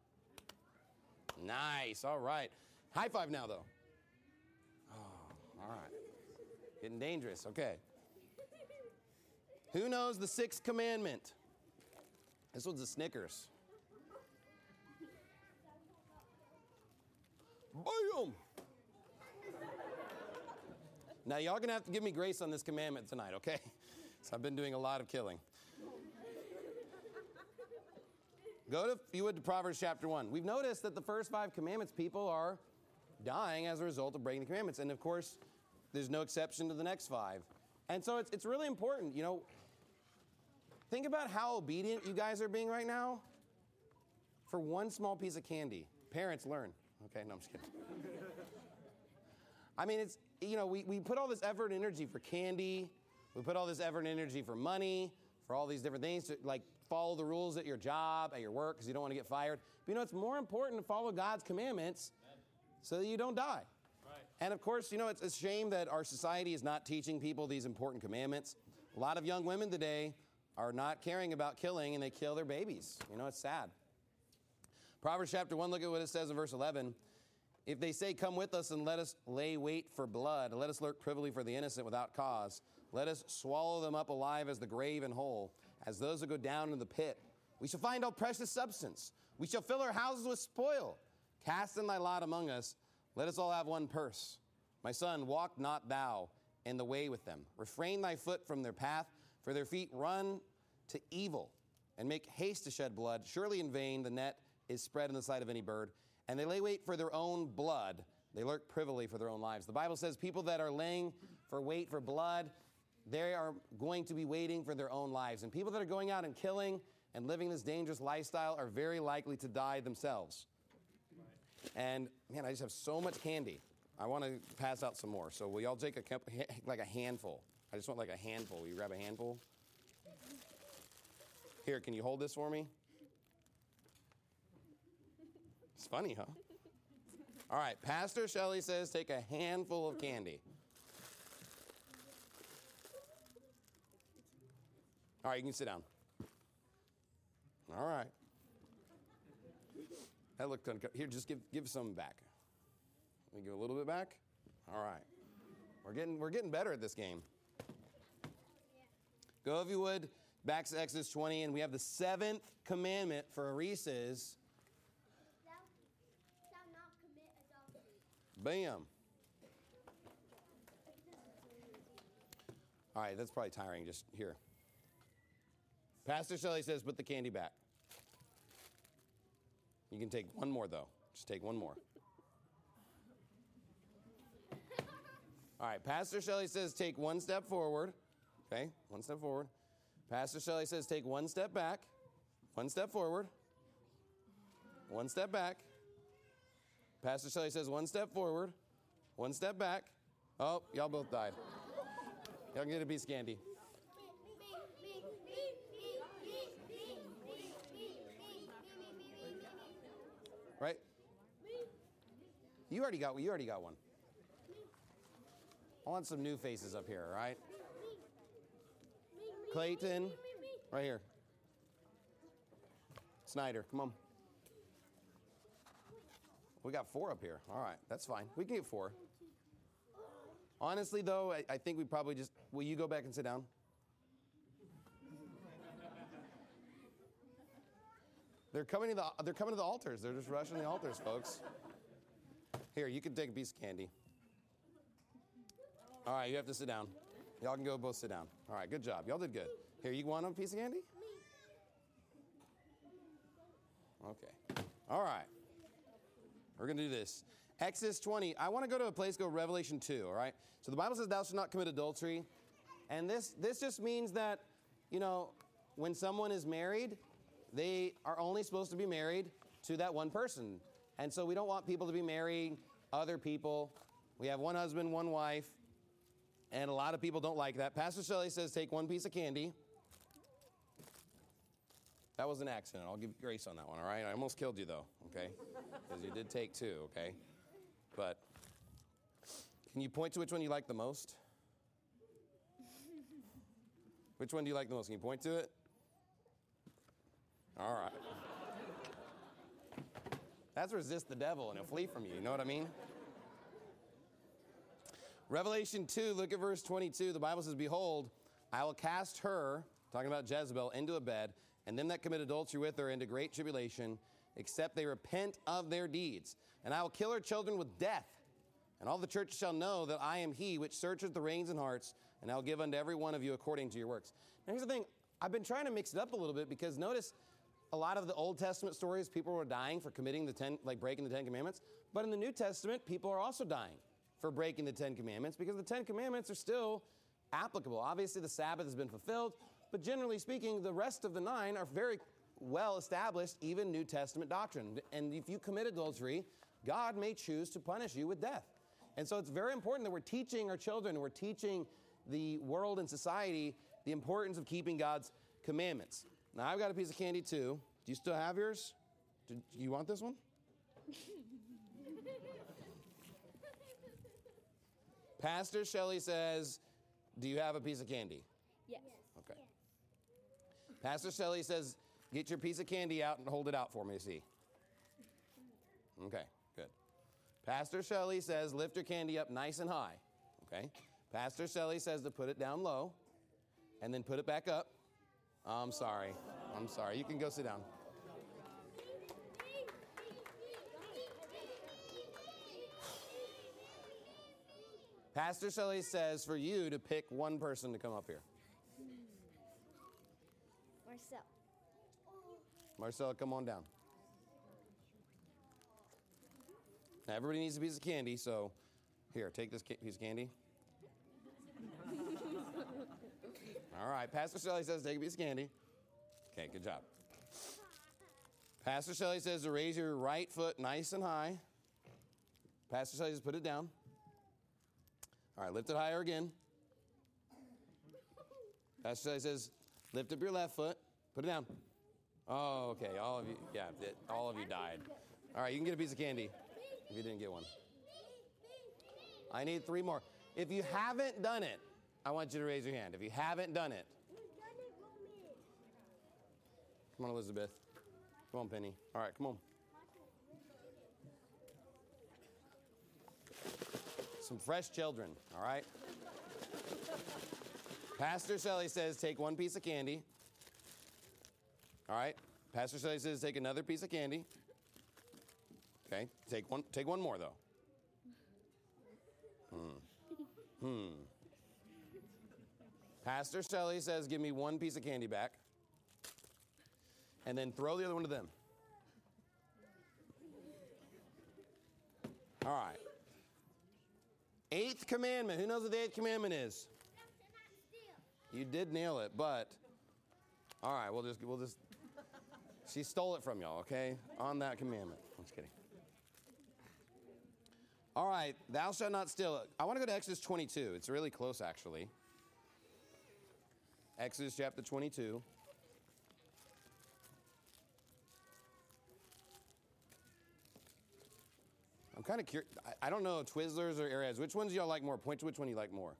Nice, all right. High five now, though. Oh, all right. Getting dangerous, okay. Who knows the sixth commandment? This one's a Snickers. Boom! Now, y'all gonna have to give me grace on this commandment tonight, okay? So I've been doing a lot of killing. Go to, if you would, to Proverbs chapter one. We've noticed that the first five commandments, people are dying as a result of breaking the commandments. And of course, there's no exception to the next five. And so it's, it's really important, you know, think about how obedient you guys are being right now for one small piece of candy. Parents, learn. Okay, no, I'm just kidding. I mean, it's, you know, we, we put all this effort and energy for candy. We put all this effort and energy for money, for all these different things, to like follow the rules at your job, at your work, because you don't want to get fired. But you know, it's more important to follow God's commandments so that you don't die. Right. And of course, you know, it's a shame that our society is not teaching people these important commandments. A lot of young women today are not caring about killing, and they kill their babies. You know, it's sad. Proverbs chapter one, look at what it says in verse eleven. If they say, come with us and let us lay wait for blood, let us lurk privily for the innocent without cause. Let us swallow them up alive as the grave and whole, as those who go down in the pit. We shall find all precious substance. We shall fill our houses with spoil. Cast in thy lot among us. Let us all have one purse. My son, walk not thou in the way with them. Refrain thy foot from their path, for their feet run to evil, and make haste to shed blood. Surely in vain the net is spread in the sight of any bird, and they lay wait for their own blood. They lurk privily for their own lives. The Bible says people that are laying for wait for blood, they are going to be waiting for their own lives. And people that are going out and killing and living this dangerous lifestyle are very likely to die themselves. And man, I just have so much candy. I want to pass out some more. So will y'all take a cup, like a handful? I just want like a handful. Will you grab a handful? Here, can you hold this for me? It's funny, huh? All right, Pastor Shelley says take a handful of candy. All right, you can sit down. All right. That looked unco- Here, just give give some back. Let me give a little bit back. All right. We're getting we're getting better at this game. Go, if you would, back to Exodus twenty, and we have the seventh commandment for Reese's. Thou shalt not commit adultery. Bam. All right, that's probably tiring. Just here. Pastor Shelley says, put the candy back. You can take one more, though. Just take one more. All right, Pastor Shelley says, take one step forward. Okay, one step forward. Pastor Shelley says, take one step back. One step forward. One step back. Pastor Shelley says, one step forward. One step back. Oh, y'all both died. Y'all can get a piece of candy. Right? You already got you already got one. I want some new faces up here, all right? Clayton, right here. Snyder, come on. We got four up here. All right, that's fine. We can get four. Honestly, though, I, I think we probably just... Will you go back and sit down? They're coming to the they're coming to the altars. They're just rushing the altars, folks. Here, you can take a piece of candy. All right, you have to sit down. Y'all can go both sit down. All right, good job. Y'all did good. Here, you want a piece of candy? Okay. All right. We're going to do this. Exodus twenty. I want to go to a place called Revelation two, all right? So the Bible says thou shalt not commit adultery. And this this just means that, you know, when someone is married, they are only supposed to be married to that one person. And so we don't want people to be marrying other people. We have one husband, one wife, and a lot of people don't like that. Pastor Shelley says take one piece of candy. That was an accident. I'll give you grace on that one, all right? I almost killed you, though, okay? Because you did take two, okay? But can you point to which one you like the most? Which one do you like the most? Can you point to it? All right. That's resist the devil and he'll flee from you. You know what I mean? Revelation two, look at verse twenty-two. The Bible says, behold, I will cast her, talking about Jezebel, into a bed, and them that commit adultery with her into great tribulation, except they repent of their deeds. And I will kill her children with death. And all the churches shall know that I am he which searcheth the reins and hearts, and I'll give unto every one of you according to your works. Now here's the thing. I've been trying to mix it up a little bit because notice a lot of the Old Testament stories, people were dying for committing the ten, like breaking the Ten Commandments. But in the New Testament, people are also dying for breaking the Ten Commandments because the Ten Commandments are still applicable. Obviously, the Sabbath has been fulfilled, but generally speaking, the rest of the nine are very well established, even New Testament doctrine. And if you commit adultery, God may choose to punish you with death. And so it's very important that we're teaching our children, we're teaching the world and society the importance of keeping God's commandments. Now, I've got a piece of candy too. Do you still have yours? Do you want this one? Pastor Shelley says, do you have a piece of candy? Yes. Okay. Pastor Shelley says, get your piece of candy out and hold it out for me to see. Okay, good. Pastor Shelley says, lift your candy up nice and high. Okay. Pastor Shelley says to put it down low and then put it back up. Oh, I'm sorry. I'm sorry. You can go sit down. Pastor Shelley says for you to pick one person to come up here. Marcel. Marcel, come on down. Now, everybody needs a piece of candy, so here, take this ca- piece of candy. All right, Pastor Shelley says take a piece of candy. Okay, good job. Pastor Shelley says to raise your right foot nice and high. Pastor Shelley says put it down. All right, lift it higher again. Pastor Shelley says lift up your left foot. Put it down. Oh, okay, all of you, yeah, it, all of you died. All right, you can get a piece of candy if you didn't get one. I need three more. If you haven't done it, I want you to raise your hand. If you haven't done it. Come on, Elizabeth. Come on, Penny. All right, come on. Some fresh children, all right? Pastor Shelley says take one piece of candy. All right? Pastor Shelley says take another piece of candy. Okay, take one, take one more, though. Hmm. Hmm. Pastor Shelley says, give me one piece of candy back. And then throw the other one to them. All right. Eighth commandment. Who knows what the eighth commandment is? You did nail it, but all right, we'll just we'll just she stole it from y'all, okay? On that commandment. I'm just kidding. All right, thou shalt not steal. I want to go to Exodus twenty-two. It's really close, actually. Exodus chapter twenty-two. I'm kind of curious. I don't know, Twizzlers or Airheads. Which ones do y'all like more? Point to which one you like more.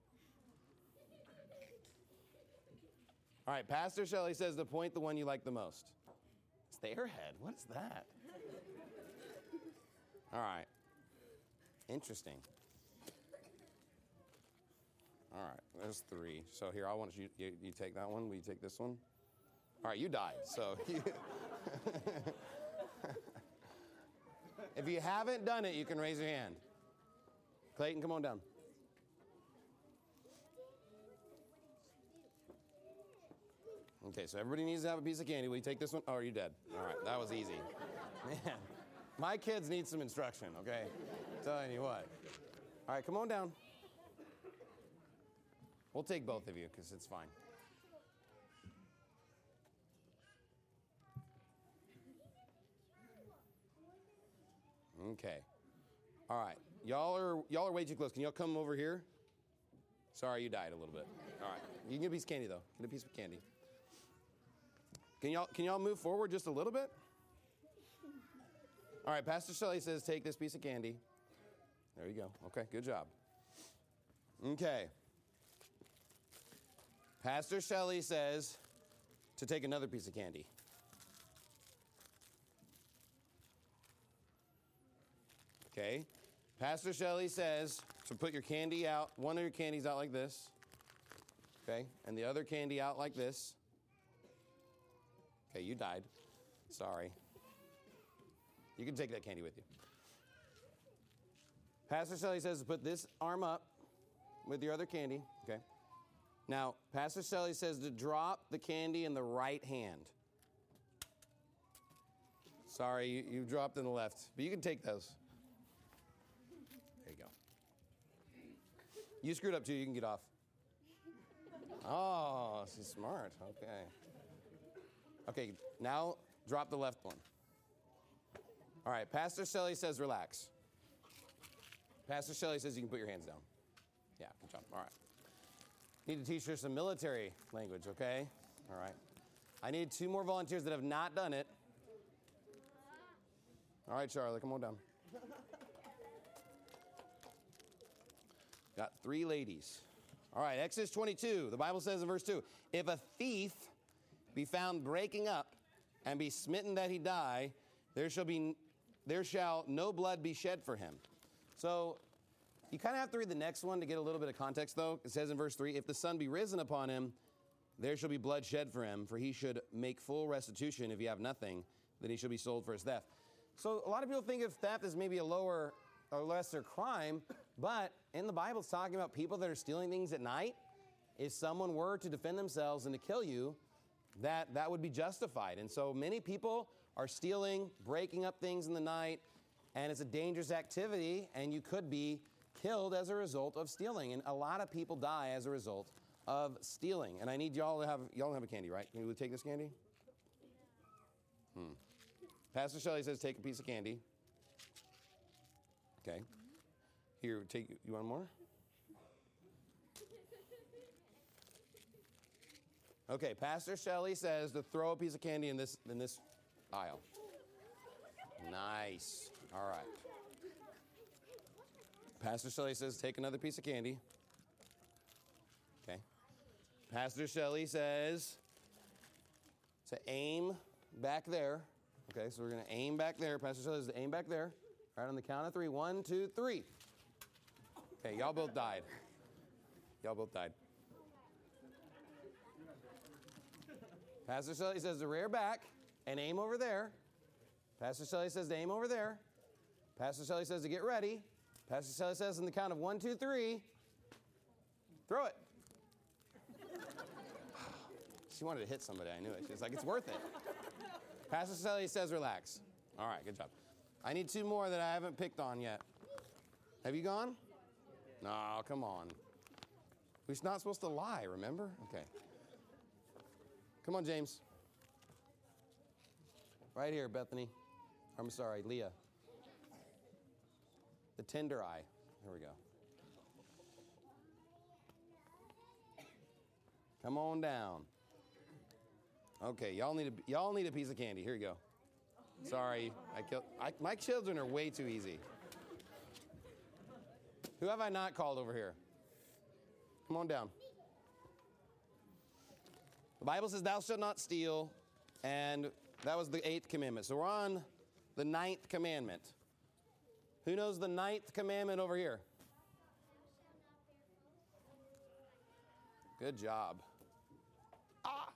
All right, Pastor Shelley says to point the one you like the most. It's the Airhead. What is that? All right. Interesting. All right, there's three. So here, I want you, you, you take that one. Will you take this one? All right, you died. So you if you haven't done it, you can raise your hand. Clayton, come on down. Okay, so everybody needs to have a piece of candy. Will you take this one? Oh, are you dead? All right, that was easy. Man, my kids need some instruction, okay? I'm telling you what. All right, come on down. We'll take both of you because it's fine. Okay. All right. Y'all are y'all are way too close. Can y'all come over here? Sorry, you died a little bit. All right. You can get a piece of candy though. Get a piece of candy. Can y'all can y'all move forward just a little bit? All right. Pastor Shelley says take this piece of candy. There you go. Okay. Good job. Okay. Pastor Shelley says to take another piece of candy. Okay. Pastor Shelley says to put your candy out, one of your candies out like this. Okay. And the other candy out like this. Okay, you died. Sorry. You can take that candy with you. Pastor Shelley says to put this arm up with your other candy. Okay. Now, Pastor Shelley says to drop the candy in the right hand. Sorry, you, you dropped in the left, but you can take those. There you go. You screwed up too, you can get off. Oh, she's smart. Okay. Okay, now drop the left one. All right, Pastor Shelley says relax. Pastor Shelley says you can put your hands down. Yeah, good job. All right. Need to teach her some military language, okay? All right. I need two more volunteers that have not done it. All right, Charlie, come on down. Got three ladies. All right, Exodus twenty-two. The Bible says in verse two, if a thief be found breaking up and be smitten that he die, there shall be there shall no blood be shed for him. So you kind of have to read the next one to get a little bit of context, though. It says in verse three, if the sun be risen upon him, there shall be blood shed for him, for he should make full restitution. If he have nothing, then he shall be sold for his theft. So a lot of people think of theft as maybe a lower or lesser crime, but in the Bible it's talking about people that are stealing things at night. If someone were to defend themselves and to kill you, that, that would be justified. And so many people are stealing, breaking up things in the night, and it's a dangerous activity, and you could be killed as a result of stealing. And a lot of people die as a result of stealing. And I need y'all to have, y'all don't have a candy, right? Can you take this candy? Hmm. Pastor Shelley says take a piece of candy. Okay. Here, take, you want more? Okay, Pastor Shelley says to throw a piece of candy in this, in this aisle. Nice. All right. Pastor Shelley says take another piece of candy. Okay. Pastor Shelley says to aim back there. Okay, so we're going to aim back there. Pastor Shelley says to aim back there. All right, on the count of three. One, two, three. Okay, y'all both died. Y'all both died. Pastor Shelley says to rear back and aim over there. Pastor Shelley says to aim over there. Pastor Shelley says to get ready. Pastor Shelley says on the count of one, two, three, throw it. She wanted to hit somebody, I knew it. She was like, it's worth it. Pastor Shelley says relax. All right, good job. I need two more that I haven't picked on yet. Have you gone? No, come on. We're not supposed to lie, remember? Okay. Come on, James. Right here, Bethany. I'm sorry, Leah. The tender eye. Here we go. Come on down. Okay, y'all need a, y'all need a piece of candy. Here you go. Sorry, I killed. I, my children are way too easy. Who have I not called over here? Come on down. The Bible says, thou shalt not steal, and that was the eighth commandment. So we're on the ninth commandment. Who knows the ninth commandment over here? Good job. Ah!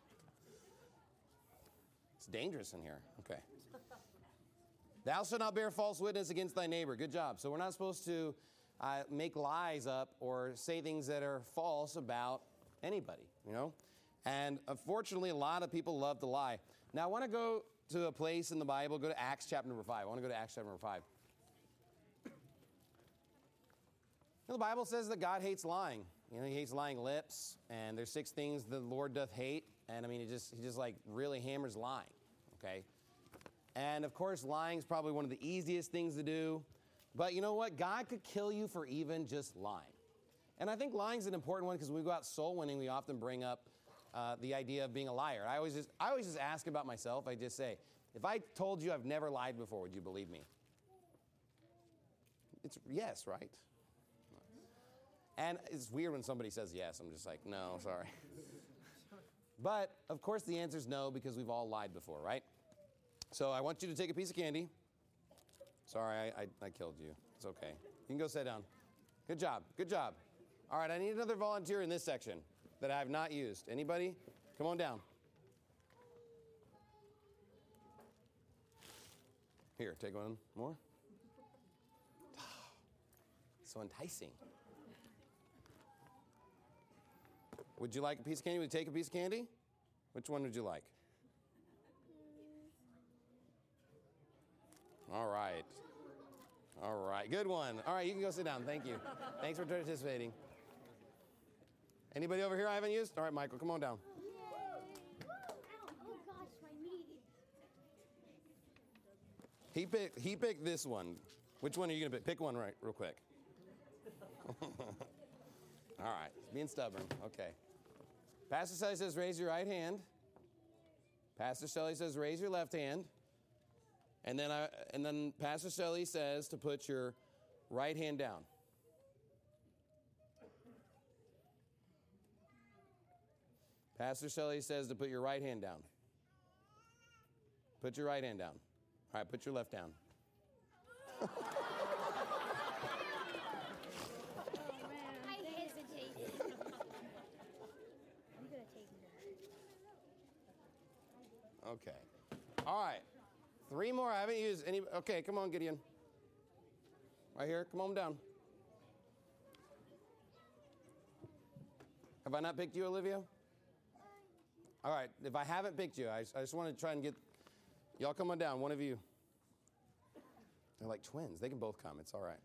It's dangerous in here. Okay. Thou shalt not bear false witness against thy neighbor. Good job. So we're not supposed to uh, make lies up or say things that are false about anybody, you know? And unfortunately, a lot of people love to lie. Now, I want to go to a place in the Bible. Go to Acts chapter number five. I want to go to Acts chapter number five. The Bible says that God hates lying. You know, he hates lying lips, and there's six things the Lord doth hate. And I mean, he just he just like really hammers lying, okay? And of course, lying is probably one of the easiest things to do. But you know what? God could kill you for even just lying. And I think lying is an important one because when we go out soul winning, we often bring up uh, the idea of being a liar. I always just I always just ask about myself. I just say, if I told you I've never lied before, would you believe me? It's yes, right? And it's weird when somebody says yes. I'm just like, no, sorry. But, of course, the answer is no because we've all lied before, right? So I want you to take a piece of candy. Sorry, I, I, I killed you. It's okay. You can go sit down. Good job. Good job. All right, I need another volunteer in this section that I have not used. Anybody? Come on down. Here, take one more. So enticing. Would you like a piece of candy? Would you take a piece of candy? Which one would you like? All right. All right. Good one. All right, you can go sit down. Thank you. Thanks for participating. Anybody over here I haven't used? All right, Michael, come on down. Oh gosh, my knee. He picked, he picked this one. Which one are you going to pick? Pick one right, real quick. All right, being stubborn. Okay. Pastor Shelley says, raise your right hand. Pastor Shelley says, raise your left hand. And then, I, and then Pastor Shelley says to put your right hand down. Pastor Shelley says to put your right hand down. Put your right hand down. All right, put your left down. I hesitated. I'm gonna take it. Okay. All right. Three more. I haven't used any. Okay, come on, Gideon. Right here. Come on down. Have I not picked you, Olivia? All right. If I haven't picked you, I, I just want to try and get. Y'all come on down. One of you. They're like twins. They can both come. It's all right.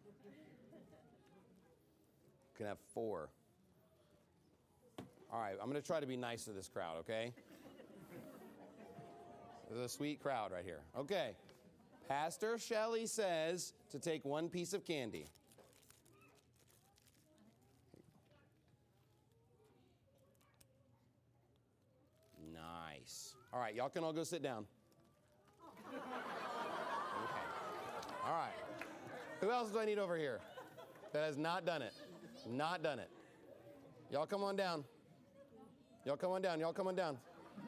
You can have four. All right. I'm going to try to be nice to this crowd, okay? There's a sweet crowd right here. Okay. Pastor Shelley says to take one piece of candy. Nice. All right, y'all can all go sit down. Okay. All right. Who else do I need over here that has not done it? Not done it. Y'all come on down. Y'all come on down. Y'all come on down.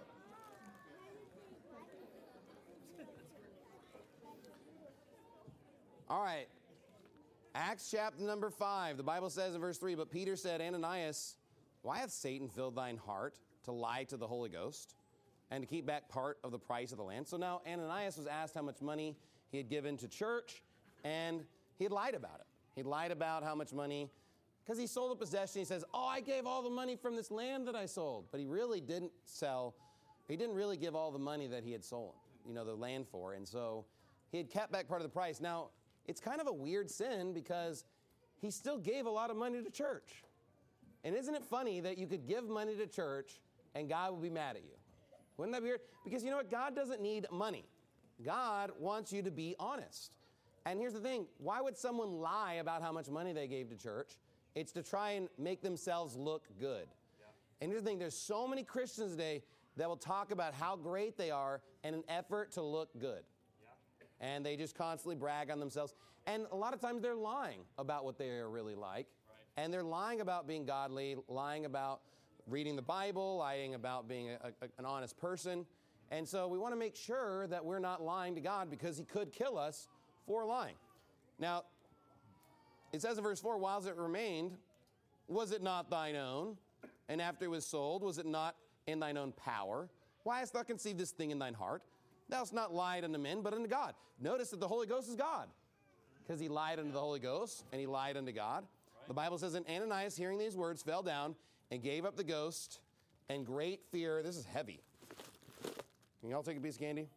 All right. Acts chapter number five. The Bible says in verse three, but Peter said, Ananias, why hath Satan filled thine heart to lie to the Holy Ghost and to keep back part of the price of the land? So now Ananias was asked how much money he had given to church, and he had lied about it. He lied about how much money, because he sold a possession. He says, oh, I gave all the money from this land that I sold. But he really didn't sell, he didn't really give all the money that he had sold, you know, the land for. And so he had kept back part of the price. Now, it's kind of a weird sin because he still gave a lot of money to church. And isn't it funny that you could give money to church and God will be mad at you? Wouldn't that be weird? Because you know what? God doesn't need money. God wants you to be honest. And here's the thing. Why would someone lie about how much money they gave to church? It's to try and make themselves look good. Yeah. And here's the thing. There's so many Christians today that will talk about how great they are in an effort to look good. Yeah. And they just constantly brag on themselves. And a lot of times they're lying about what they are really like. Right. And they're lying about being godly, lying about reading the Bible, lying about being a, a, an honest person. And so we want to make sure that we're not lying to God because he could kill us for lying. Now, it says in verse four, whiles it remained, was it not thine own? And after it was sold, was it not in thine own power? Why hast thou conceived this thing in thine heart? Thou hast not lied unto men, but unto God. Notice that the Holy Ghost is God, because he lied unto the Holy Ghost, and he lied unto God. Right. The Bible says, and Ananias, hearing these words, fell down and gave up the ghost, and great fear. This is heavy. Can y'all take a piece of candy?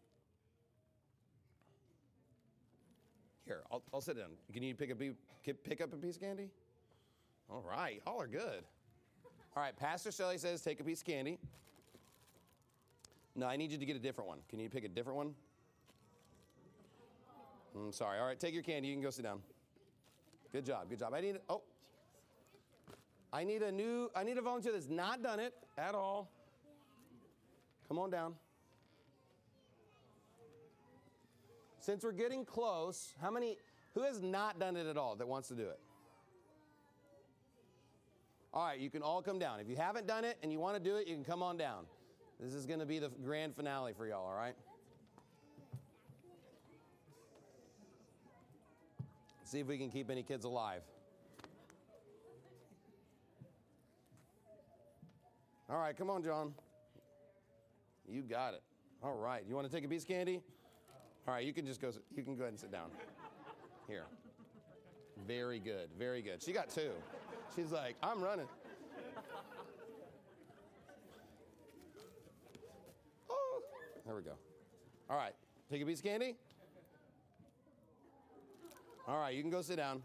Here, I'll, I'll sit down. Can you pick, a, pick up a piece of candy? All right, y'all are good. All right, Pastor Shelley says take a piece of candy. No, I need you to get a different one. Can you pick a different one? I'm sorry. All right, take your candy. You can go sit down. Good job, good job. I need, oh. I need a new, I need a volunteer that's not done it at all. Come on down. Since we're getting close, how many, who has not done it at all that wants to do it? All right, you can all come down. If you haven't done it and you want to do it, you can come on down. This is going to be the grand finale for y'all, all right? See if we can keep any kids alive. All right, come on, John. You got it. All right, you want to take a piece of candy? All right, you can just go, you can go ahead and sit down. Here. Very good, very good. She got two. She's like, I'm running. There we go. All right. Take a piece of candy. All right. You can go sit down.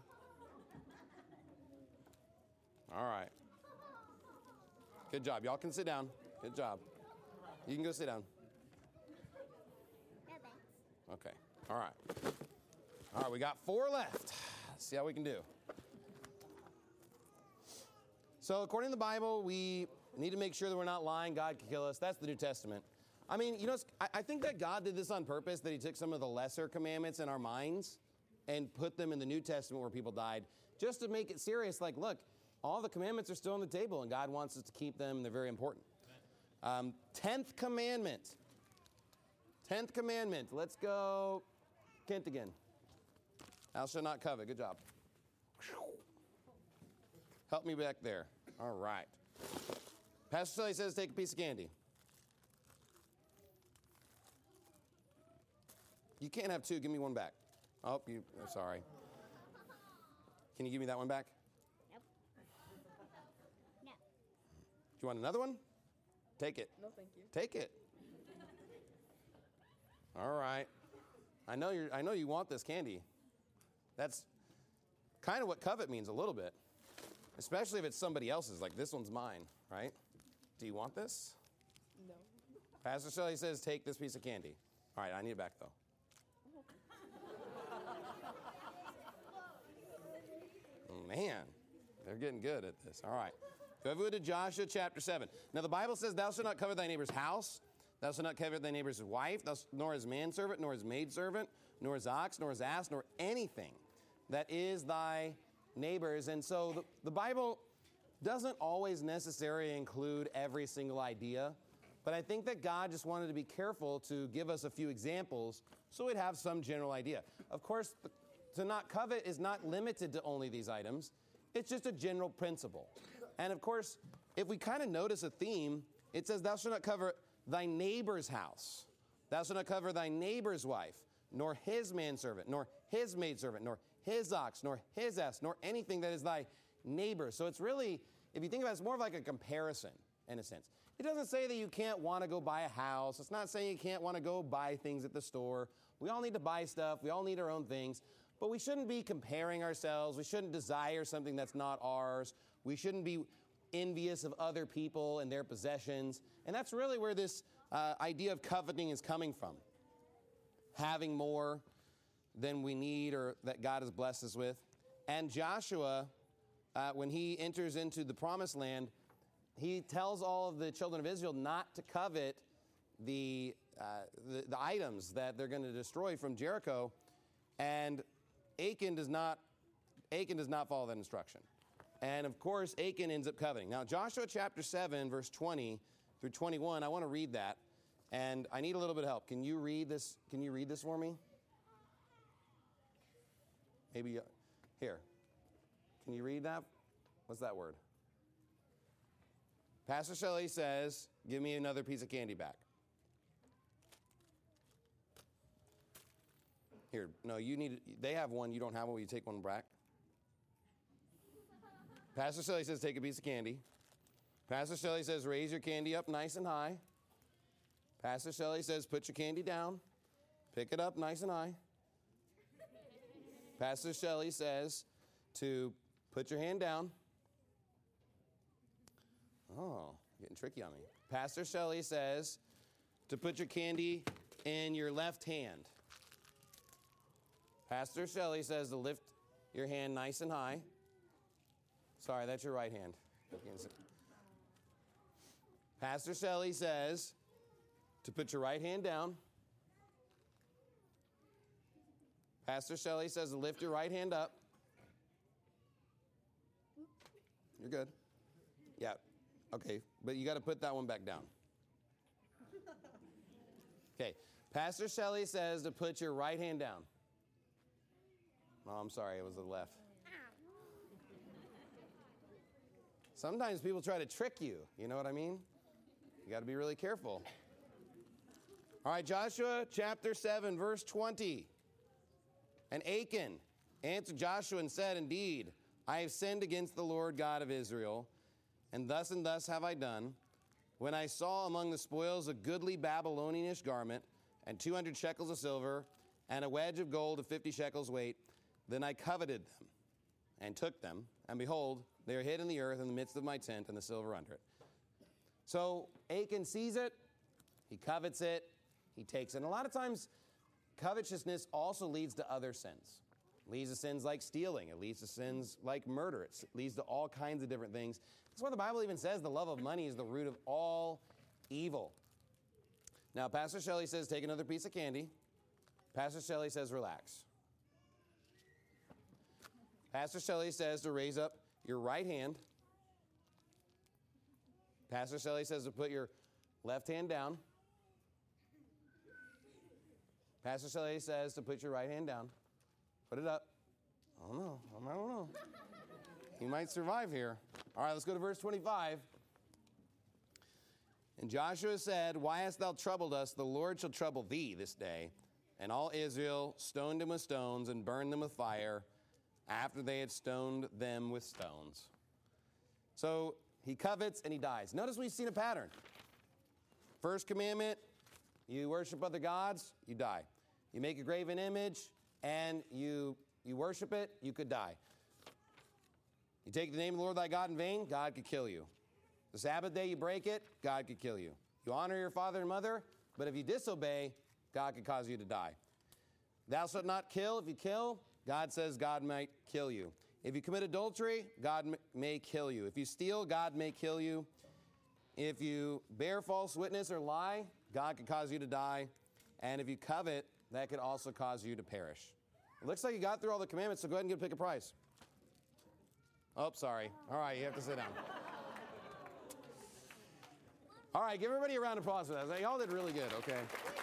All right. Good job. Y'all can sit down. Good job. You can go sit down. No thanks. Okay. All right. All right. We got four left. Let's see how we can do. So according to the Bible, we need to make sure that we're not lying. God can kill us. That's the New Testament. I mean, you know, I, I think that God did this on purpose, that he took some of the lesser commandments in our minds and put them in the New Testament where people died, just to make it serious. Like, look, all the commandments are still on the table, and God wants us to keep them. They're very important. Um, tenth commandment. Tenth commandment. Let's go Kent again. Thou shalt not covet. Good job. Help me back there. All right. Pastor Shelley says take a piece of candy. You can't have two. Give me one back. Oh, you. I'm sorry. Can you give me that one back? Nope. No. Do you want another one? Take it. No, thank you. Take it. All right. I know you. I know you want this candy. That's kind of what covet means a little bit, especially if it's somebody else's. Like this one's mine, right? Do you want this? No. Pastor Shelley says take this piece of candy. All right. I need it back though. Man, they're getting good at this. All right. Go over to Joshua chapter seven. Now, the Bible says, thou shalt not covet thy neighbor's house. Thou shalt not covet thy neighbor's wife, thou, nor his manservant, nor his maidservant, nor his ox, nor his ass, nor anything that is thy neighbor's. And so the, the Bible doesn't always necessarily include every single idea. But I think that God just wanted to be careful to give us a few examples so we'd have some general idea. Of course, the, to not covet is not limited to only these items. It's just a general principle. And of course, if we kind of notice a theme, it says, thou shalt not covet thy neighbor's house. Thou shalt not covet thy neighbor's wife, nor his manservant, nor his maidservant, nor his ox, nor his ass, nor anything that is thy neighbor. So it's really, if you think about it, it's more of like a comparison in a sense. It doesn't say that you can't want to go buy a house. It's not saying you can't want to go buy things at the store. We all need to buy stuff. We all need our own things. But we shouldn't be comparing ourselves. We shouldn't desire something that's not ours. We shouldn't be envious of other people and their possessions. And that's really where this uh, idea of coveting is coming from. Having more than we need or that God has blessed us with. And Joshua, uh, when he enters into the promised land, he tells all of the children of Israel not to covet the, uh, the, the items that they're going to destroy from Jericho. And Achan does not, Achan does not follow that instruction. And of course, Achan ends up coveting. Now, Joshua chapter seven, verse twenty through twenty-one, I want to read that. And I need a little bit of help. Can you read this? Can you read this for me? Maybe, uh, here. Can you read that? What's that word? Pastor Shelley says, give me another piece of candy back. Here, no, you need, they have one, you don't have one, will you take one back? Pastor Shelley says, take a piece of candy. Pastor Shelley says, raise your candy up nice and high. Pastor Shelley says, put your candy down. Pick it up nice and high. Pastor Shelley says to put your hand down. Oh, getting tricky on me. Pastor Shelley says to put your candy in your left hand. Pastor Shelley says to lift your hand nice and high. Sorry, that's your right hand. Pastor Shelley says to put your right hand down. Pastor Shelley says to lift your right hand up. You're good. Yeah. Okay, but you got to put that one back down. Okay. Pastor Shelley says to put your right hand down. Oh, I'm sorry, it was the left. Sometimes people try to trick you. You know what I mean? You got to be really careful. All right, Joshua chapter seven, verse twenty. And Achan answered Joshua and said, indeed, I have sinned against the Lord God of Israel, and thus and thus have I done. when I saw among the spoils a goodly Babylonianish garment, and two hundred shekels of silver, and a wedge of gold of fifty shekels weight, then I coveted them, and took them, and behold, they are hid in the earth in the midst of my tent, and the silver under it. So Achan sees it, he covets it, he takes it. And a lot of times, covetousness also leads to other sins. It leads to sins like stealing. It leads to sins like murder. It leads to all kinds of different things. That's why the Bible even says the love of money is the root of all evil. Now, Pastor Shelley says take another piece of candy. Pastor Shelley says relax. Pastor Shelley says to raise up your right hand. Pastor Shelley says to put your left hand down. Pastor Shelley says to put your right hand down. Put it up. I don't know. I don't know. You might survive here. All right, let's go to verse twenty-five. And Joshua said, why hast thou troubled us? The Lord shall trouble thee this day. And all Israel stoned him with stones and burned them with fire after they had stoned them with stones. So he covets and he dies. Notice we've seen a pattern. First commandment, you worship other gods, you die. You make a graven image and you, you worship it, you could die. You take the name of the Lord thy God in vain, God could kill you. The Sabbath day you break it, God could kill you. You honor your father and mother, but if you disobey, God could cause you to die. Thou shalt not kill. If you kill, God says God might kill you. If you commit adultery, God may kill you. If you steal, God may kill you. If you bear false witness or lie, God could cause you to die. And if you covet, that could also cause you to perish. It looks like you got through all the commandments, so go ahead and get, pick a price. Oh, sorry. All right, you have to sit down. All right, give everybody a round of applause for that. Y'all did really good, okay?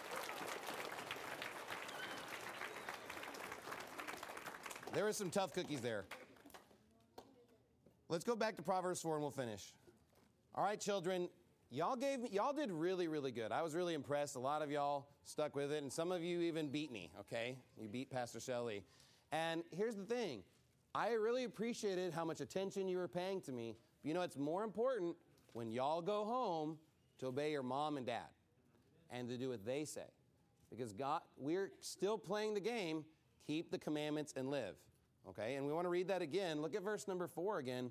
There were some tough cookies there. Let's go back to Proverbs four and we'll finish. All right, children, y'all gave me, y'all did really, really good. I was really impressed. A lot of y'all stuck with it, and some of you even beat me, okay? You beat Pastor Shelley. And here's the thing. I really appreciated how much attention you were paying to me. But you know, it's more important when y'all go home to obey your mom and dad and to do what they say. Because God, we're still playing the game, keep the commandments and live. Okay, and we want to read that again. Look at verse number four again.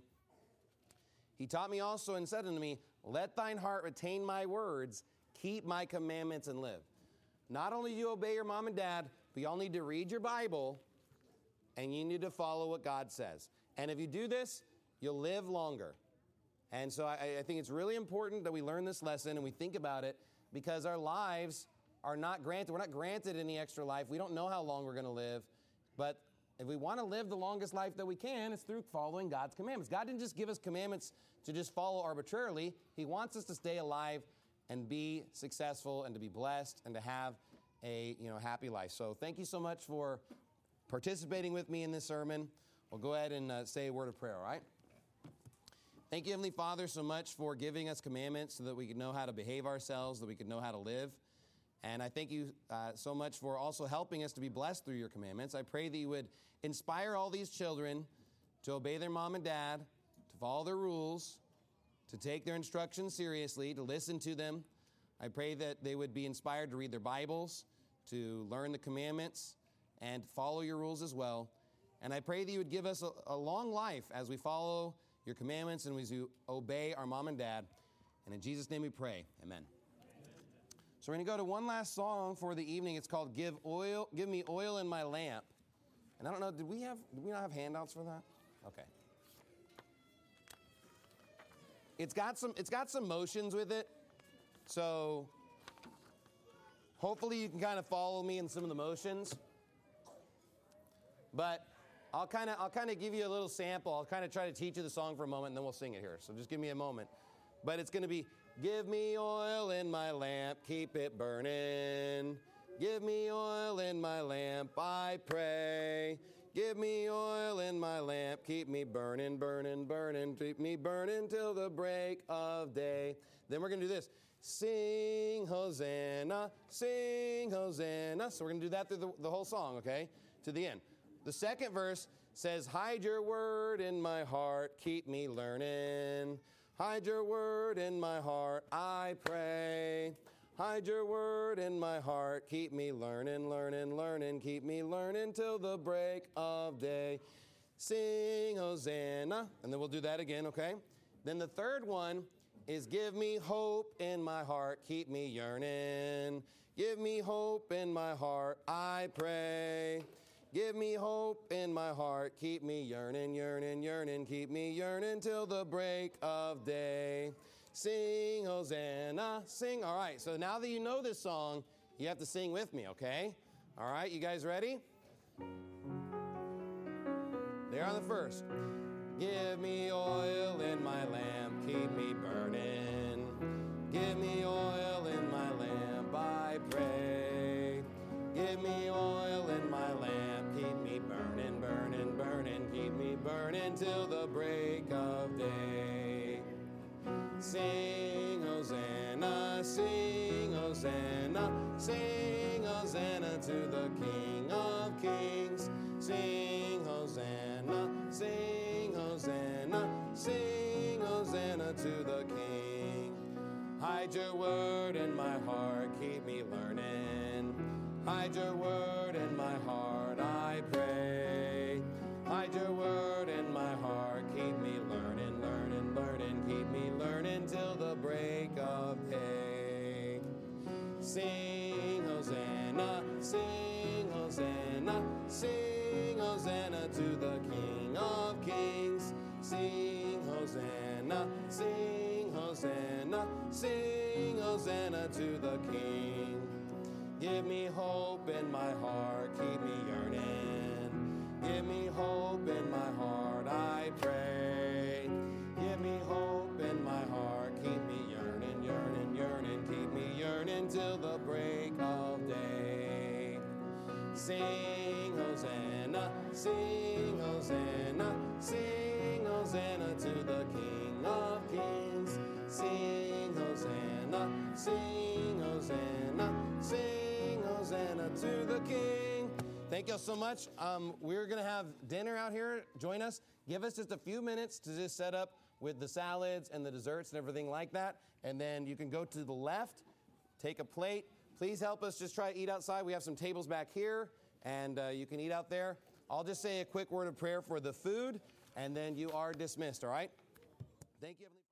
He taught me also and said unto me, let thine heart retain my words, keep my commandments and live. Not only do you obey your mom and dad, but y'all need to read your Bible and you need to follow what God says. And if you do this, you'll live longer. And so I, I think it's really important that we learn this lesson and we think about it because our lives are not granted. We're not granted any extra life. We don't know how long we're going to live. But if we want to live the longest life that we can, it's through following God's commandments. God didn't just give us commandments to just follow arbitrarily. He wants us to stay alive and be successful and to be blessed and to have a, you know, happy life. So thank you so much for participating with me in this sermon. We'll go ahead and uh, say a word of prayer, all right? Thank you, Heavenly Father, so much for giving us commandments so that we could know how to behave ourselves, that we could know how to live. And I thank you uh, so much for also helping us to be blessed through your commandments. I pray that you would inspire all these children to obey their mom and dad, to follow their rules, to take their instructions seriously, to listen to them. I pray that they would be inspired to read their Bibles, to learn the commandments, and follow your rules as well. And I pray that you would give us a, a long life as we follow your commandments and as we obey our mom and dad. And in Jesus' name we pray. Amen. So we're going to go to one last song for the evening. It's called Give Oil, Give Me Oil in My Lamp. And I don't know, did we have, did we not have handouts for that? Okay. It's got some, it's got some motions with it. So hopefully you can kind of follow me in some of the motions. But I'll kind of, I'll kind of give you a little sample. I'll kind of try to teach you the song for a moment and then we'll sing it here. So just give me a moment. But it's going to be, give me oil in my lamp, keep it burning. Give me oil in my lamp, I pray. Give me oil in my lamp, keep me burning, burning, burning. Keep me burning till the break of day. Then we're going to do this. Sing Hosanna, sing Hosanna. So we're going to do that through the, the whole song, okay, to the end. The second verse says, hide your word in my heart, keep me learning. Hide your word in my heart, I pray. Hide your word in my heart. Keep me learning, learning, learning. Keep me learning till the break of day. Sing Hosanna. And then we'll do that again, okay? Then the third one is give me hope in my heart. Keep me yearning. Give me hope in my heart, I pray. Give me hope in my heart. Keep me yearning, yearning, yearning. Keep me yearning till the break of day. Sing Hosanna, sing. All right, so now that you know this song, you have to sing with me, okay? All right, you guys ready? There on the first. Give me oil in my lamp, keep me burning. Give me oil in my lamp, I pray. Give me oil in my lamp, keep me burning, burning, burning. Keep me burning till the break of day. Sing Hosanna, sing Hosanna, sing Hosanna to the King of Kings. Sing Hosanna, sing Hosanna, sing Hosanna to the King. Hide your word in my heart, keep me learning. Hide your word in my heart, I pray. Hide your word in my heart, keep me learning, learning, learning. Keep me learning till the break of day. Sing Hosanna, sing Hosanna, sing Hosanna to the King of Kings. Sing Hosanna, sing Hosanna, sing Hosanna to the King. Give me hope in my heart, keep me yearning. Give me hope in my heart, I pray. Give me hope in my heart, keep me yearning, yearning, yearning. Keep me yearning till the break of day. Sing Hosanna, sing Hosanna, sing Hosanna to the King of Kings. Sing Hosanna, sing Hosanna, sing Hosanna to the King. Thank y'all so much. Um, we're going to have dinner out here. Join us. Give us just a few minutes to just set up with the salads and the desserts and everything like that. And then you can go to the left, take a plate. Please help us just try to eat outside. We have some tables back here, and uh, you can eat out there. I'll just say a quick word of prayer for the food, and then you are dismissed, all right? Thank you, Heavenly Father.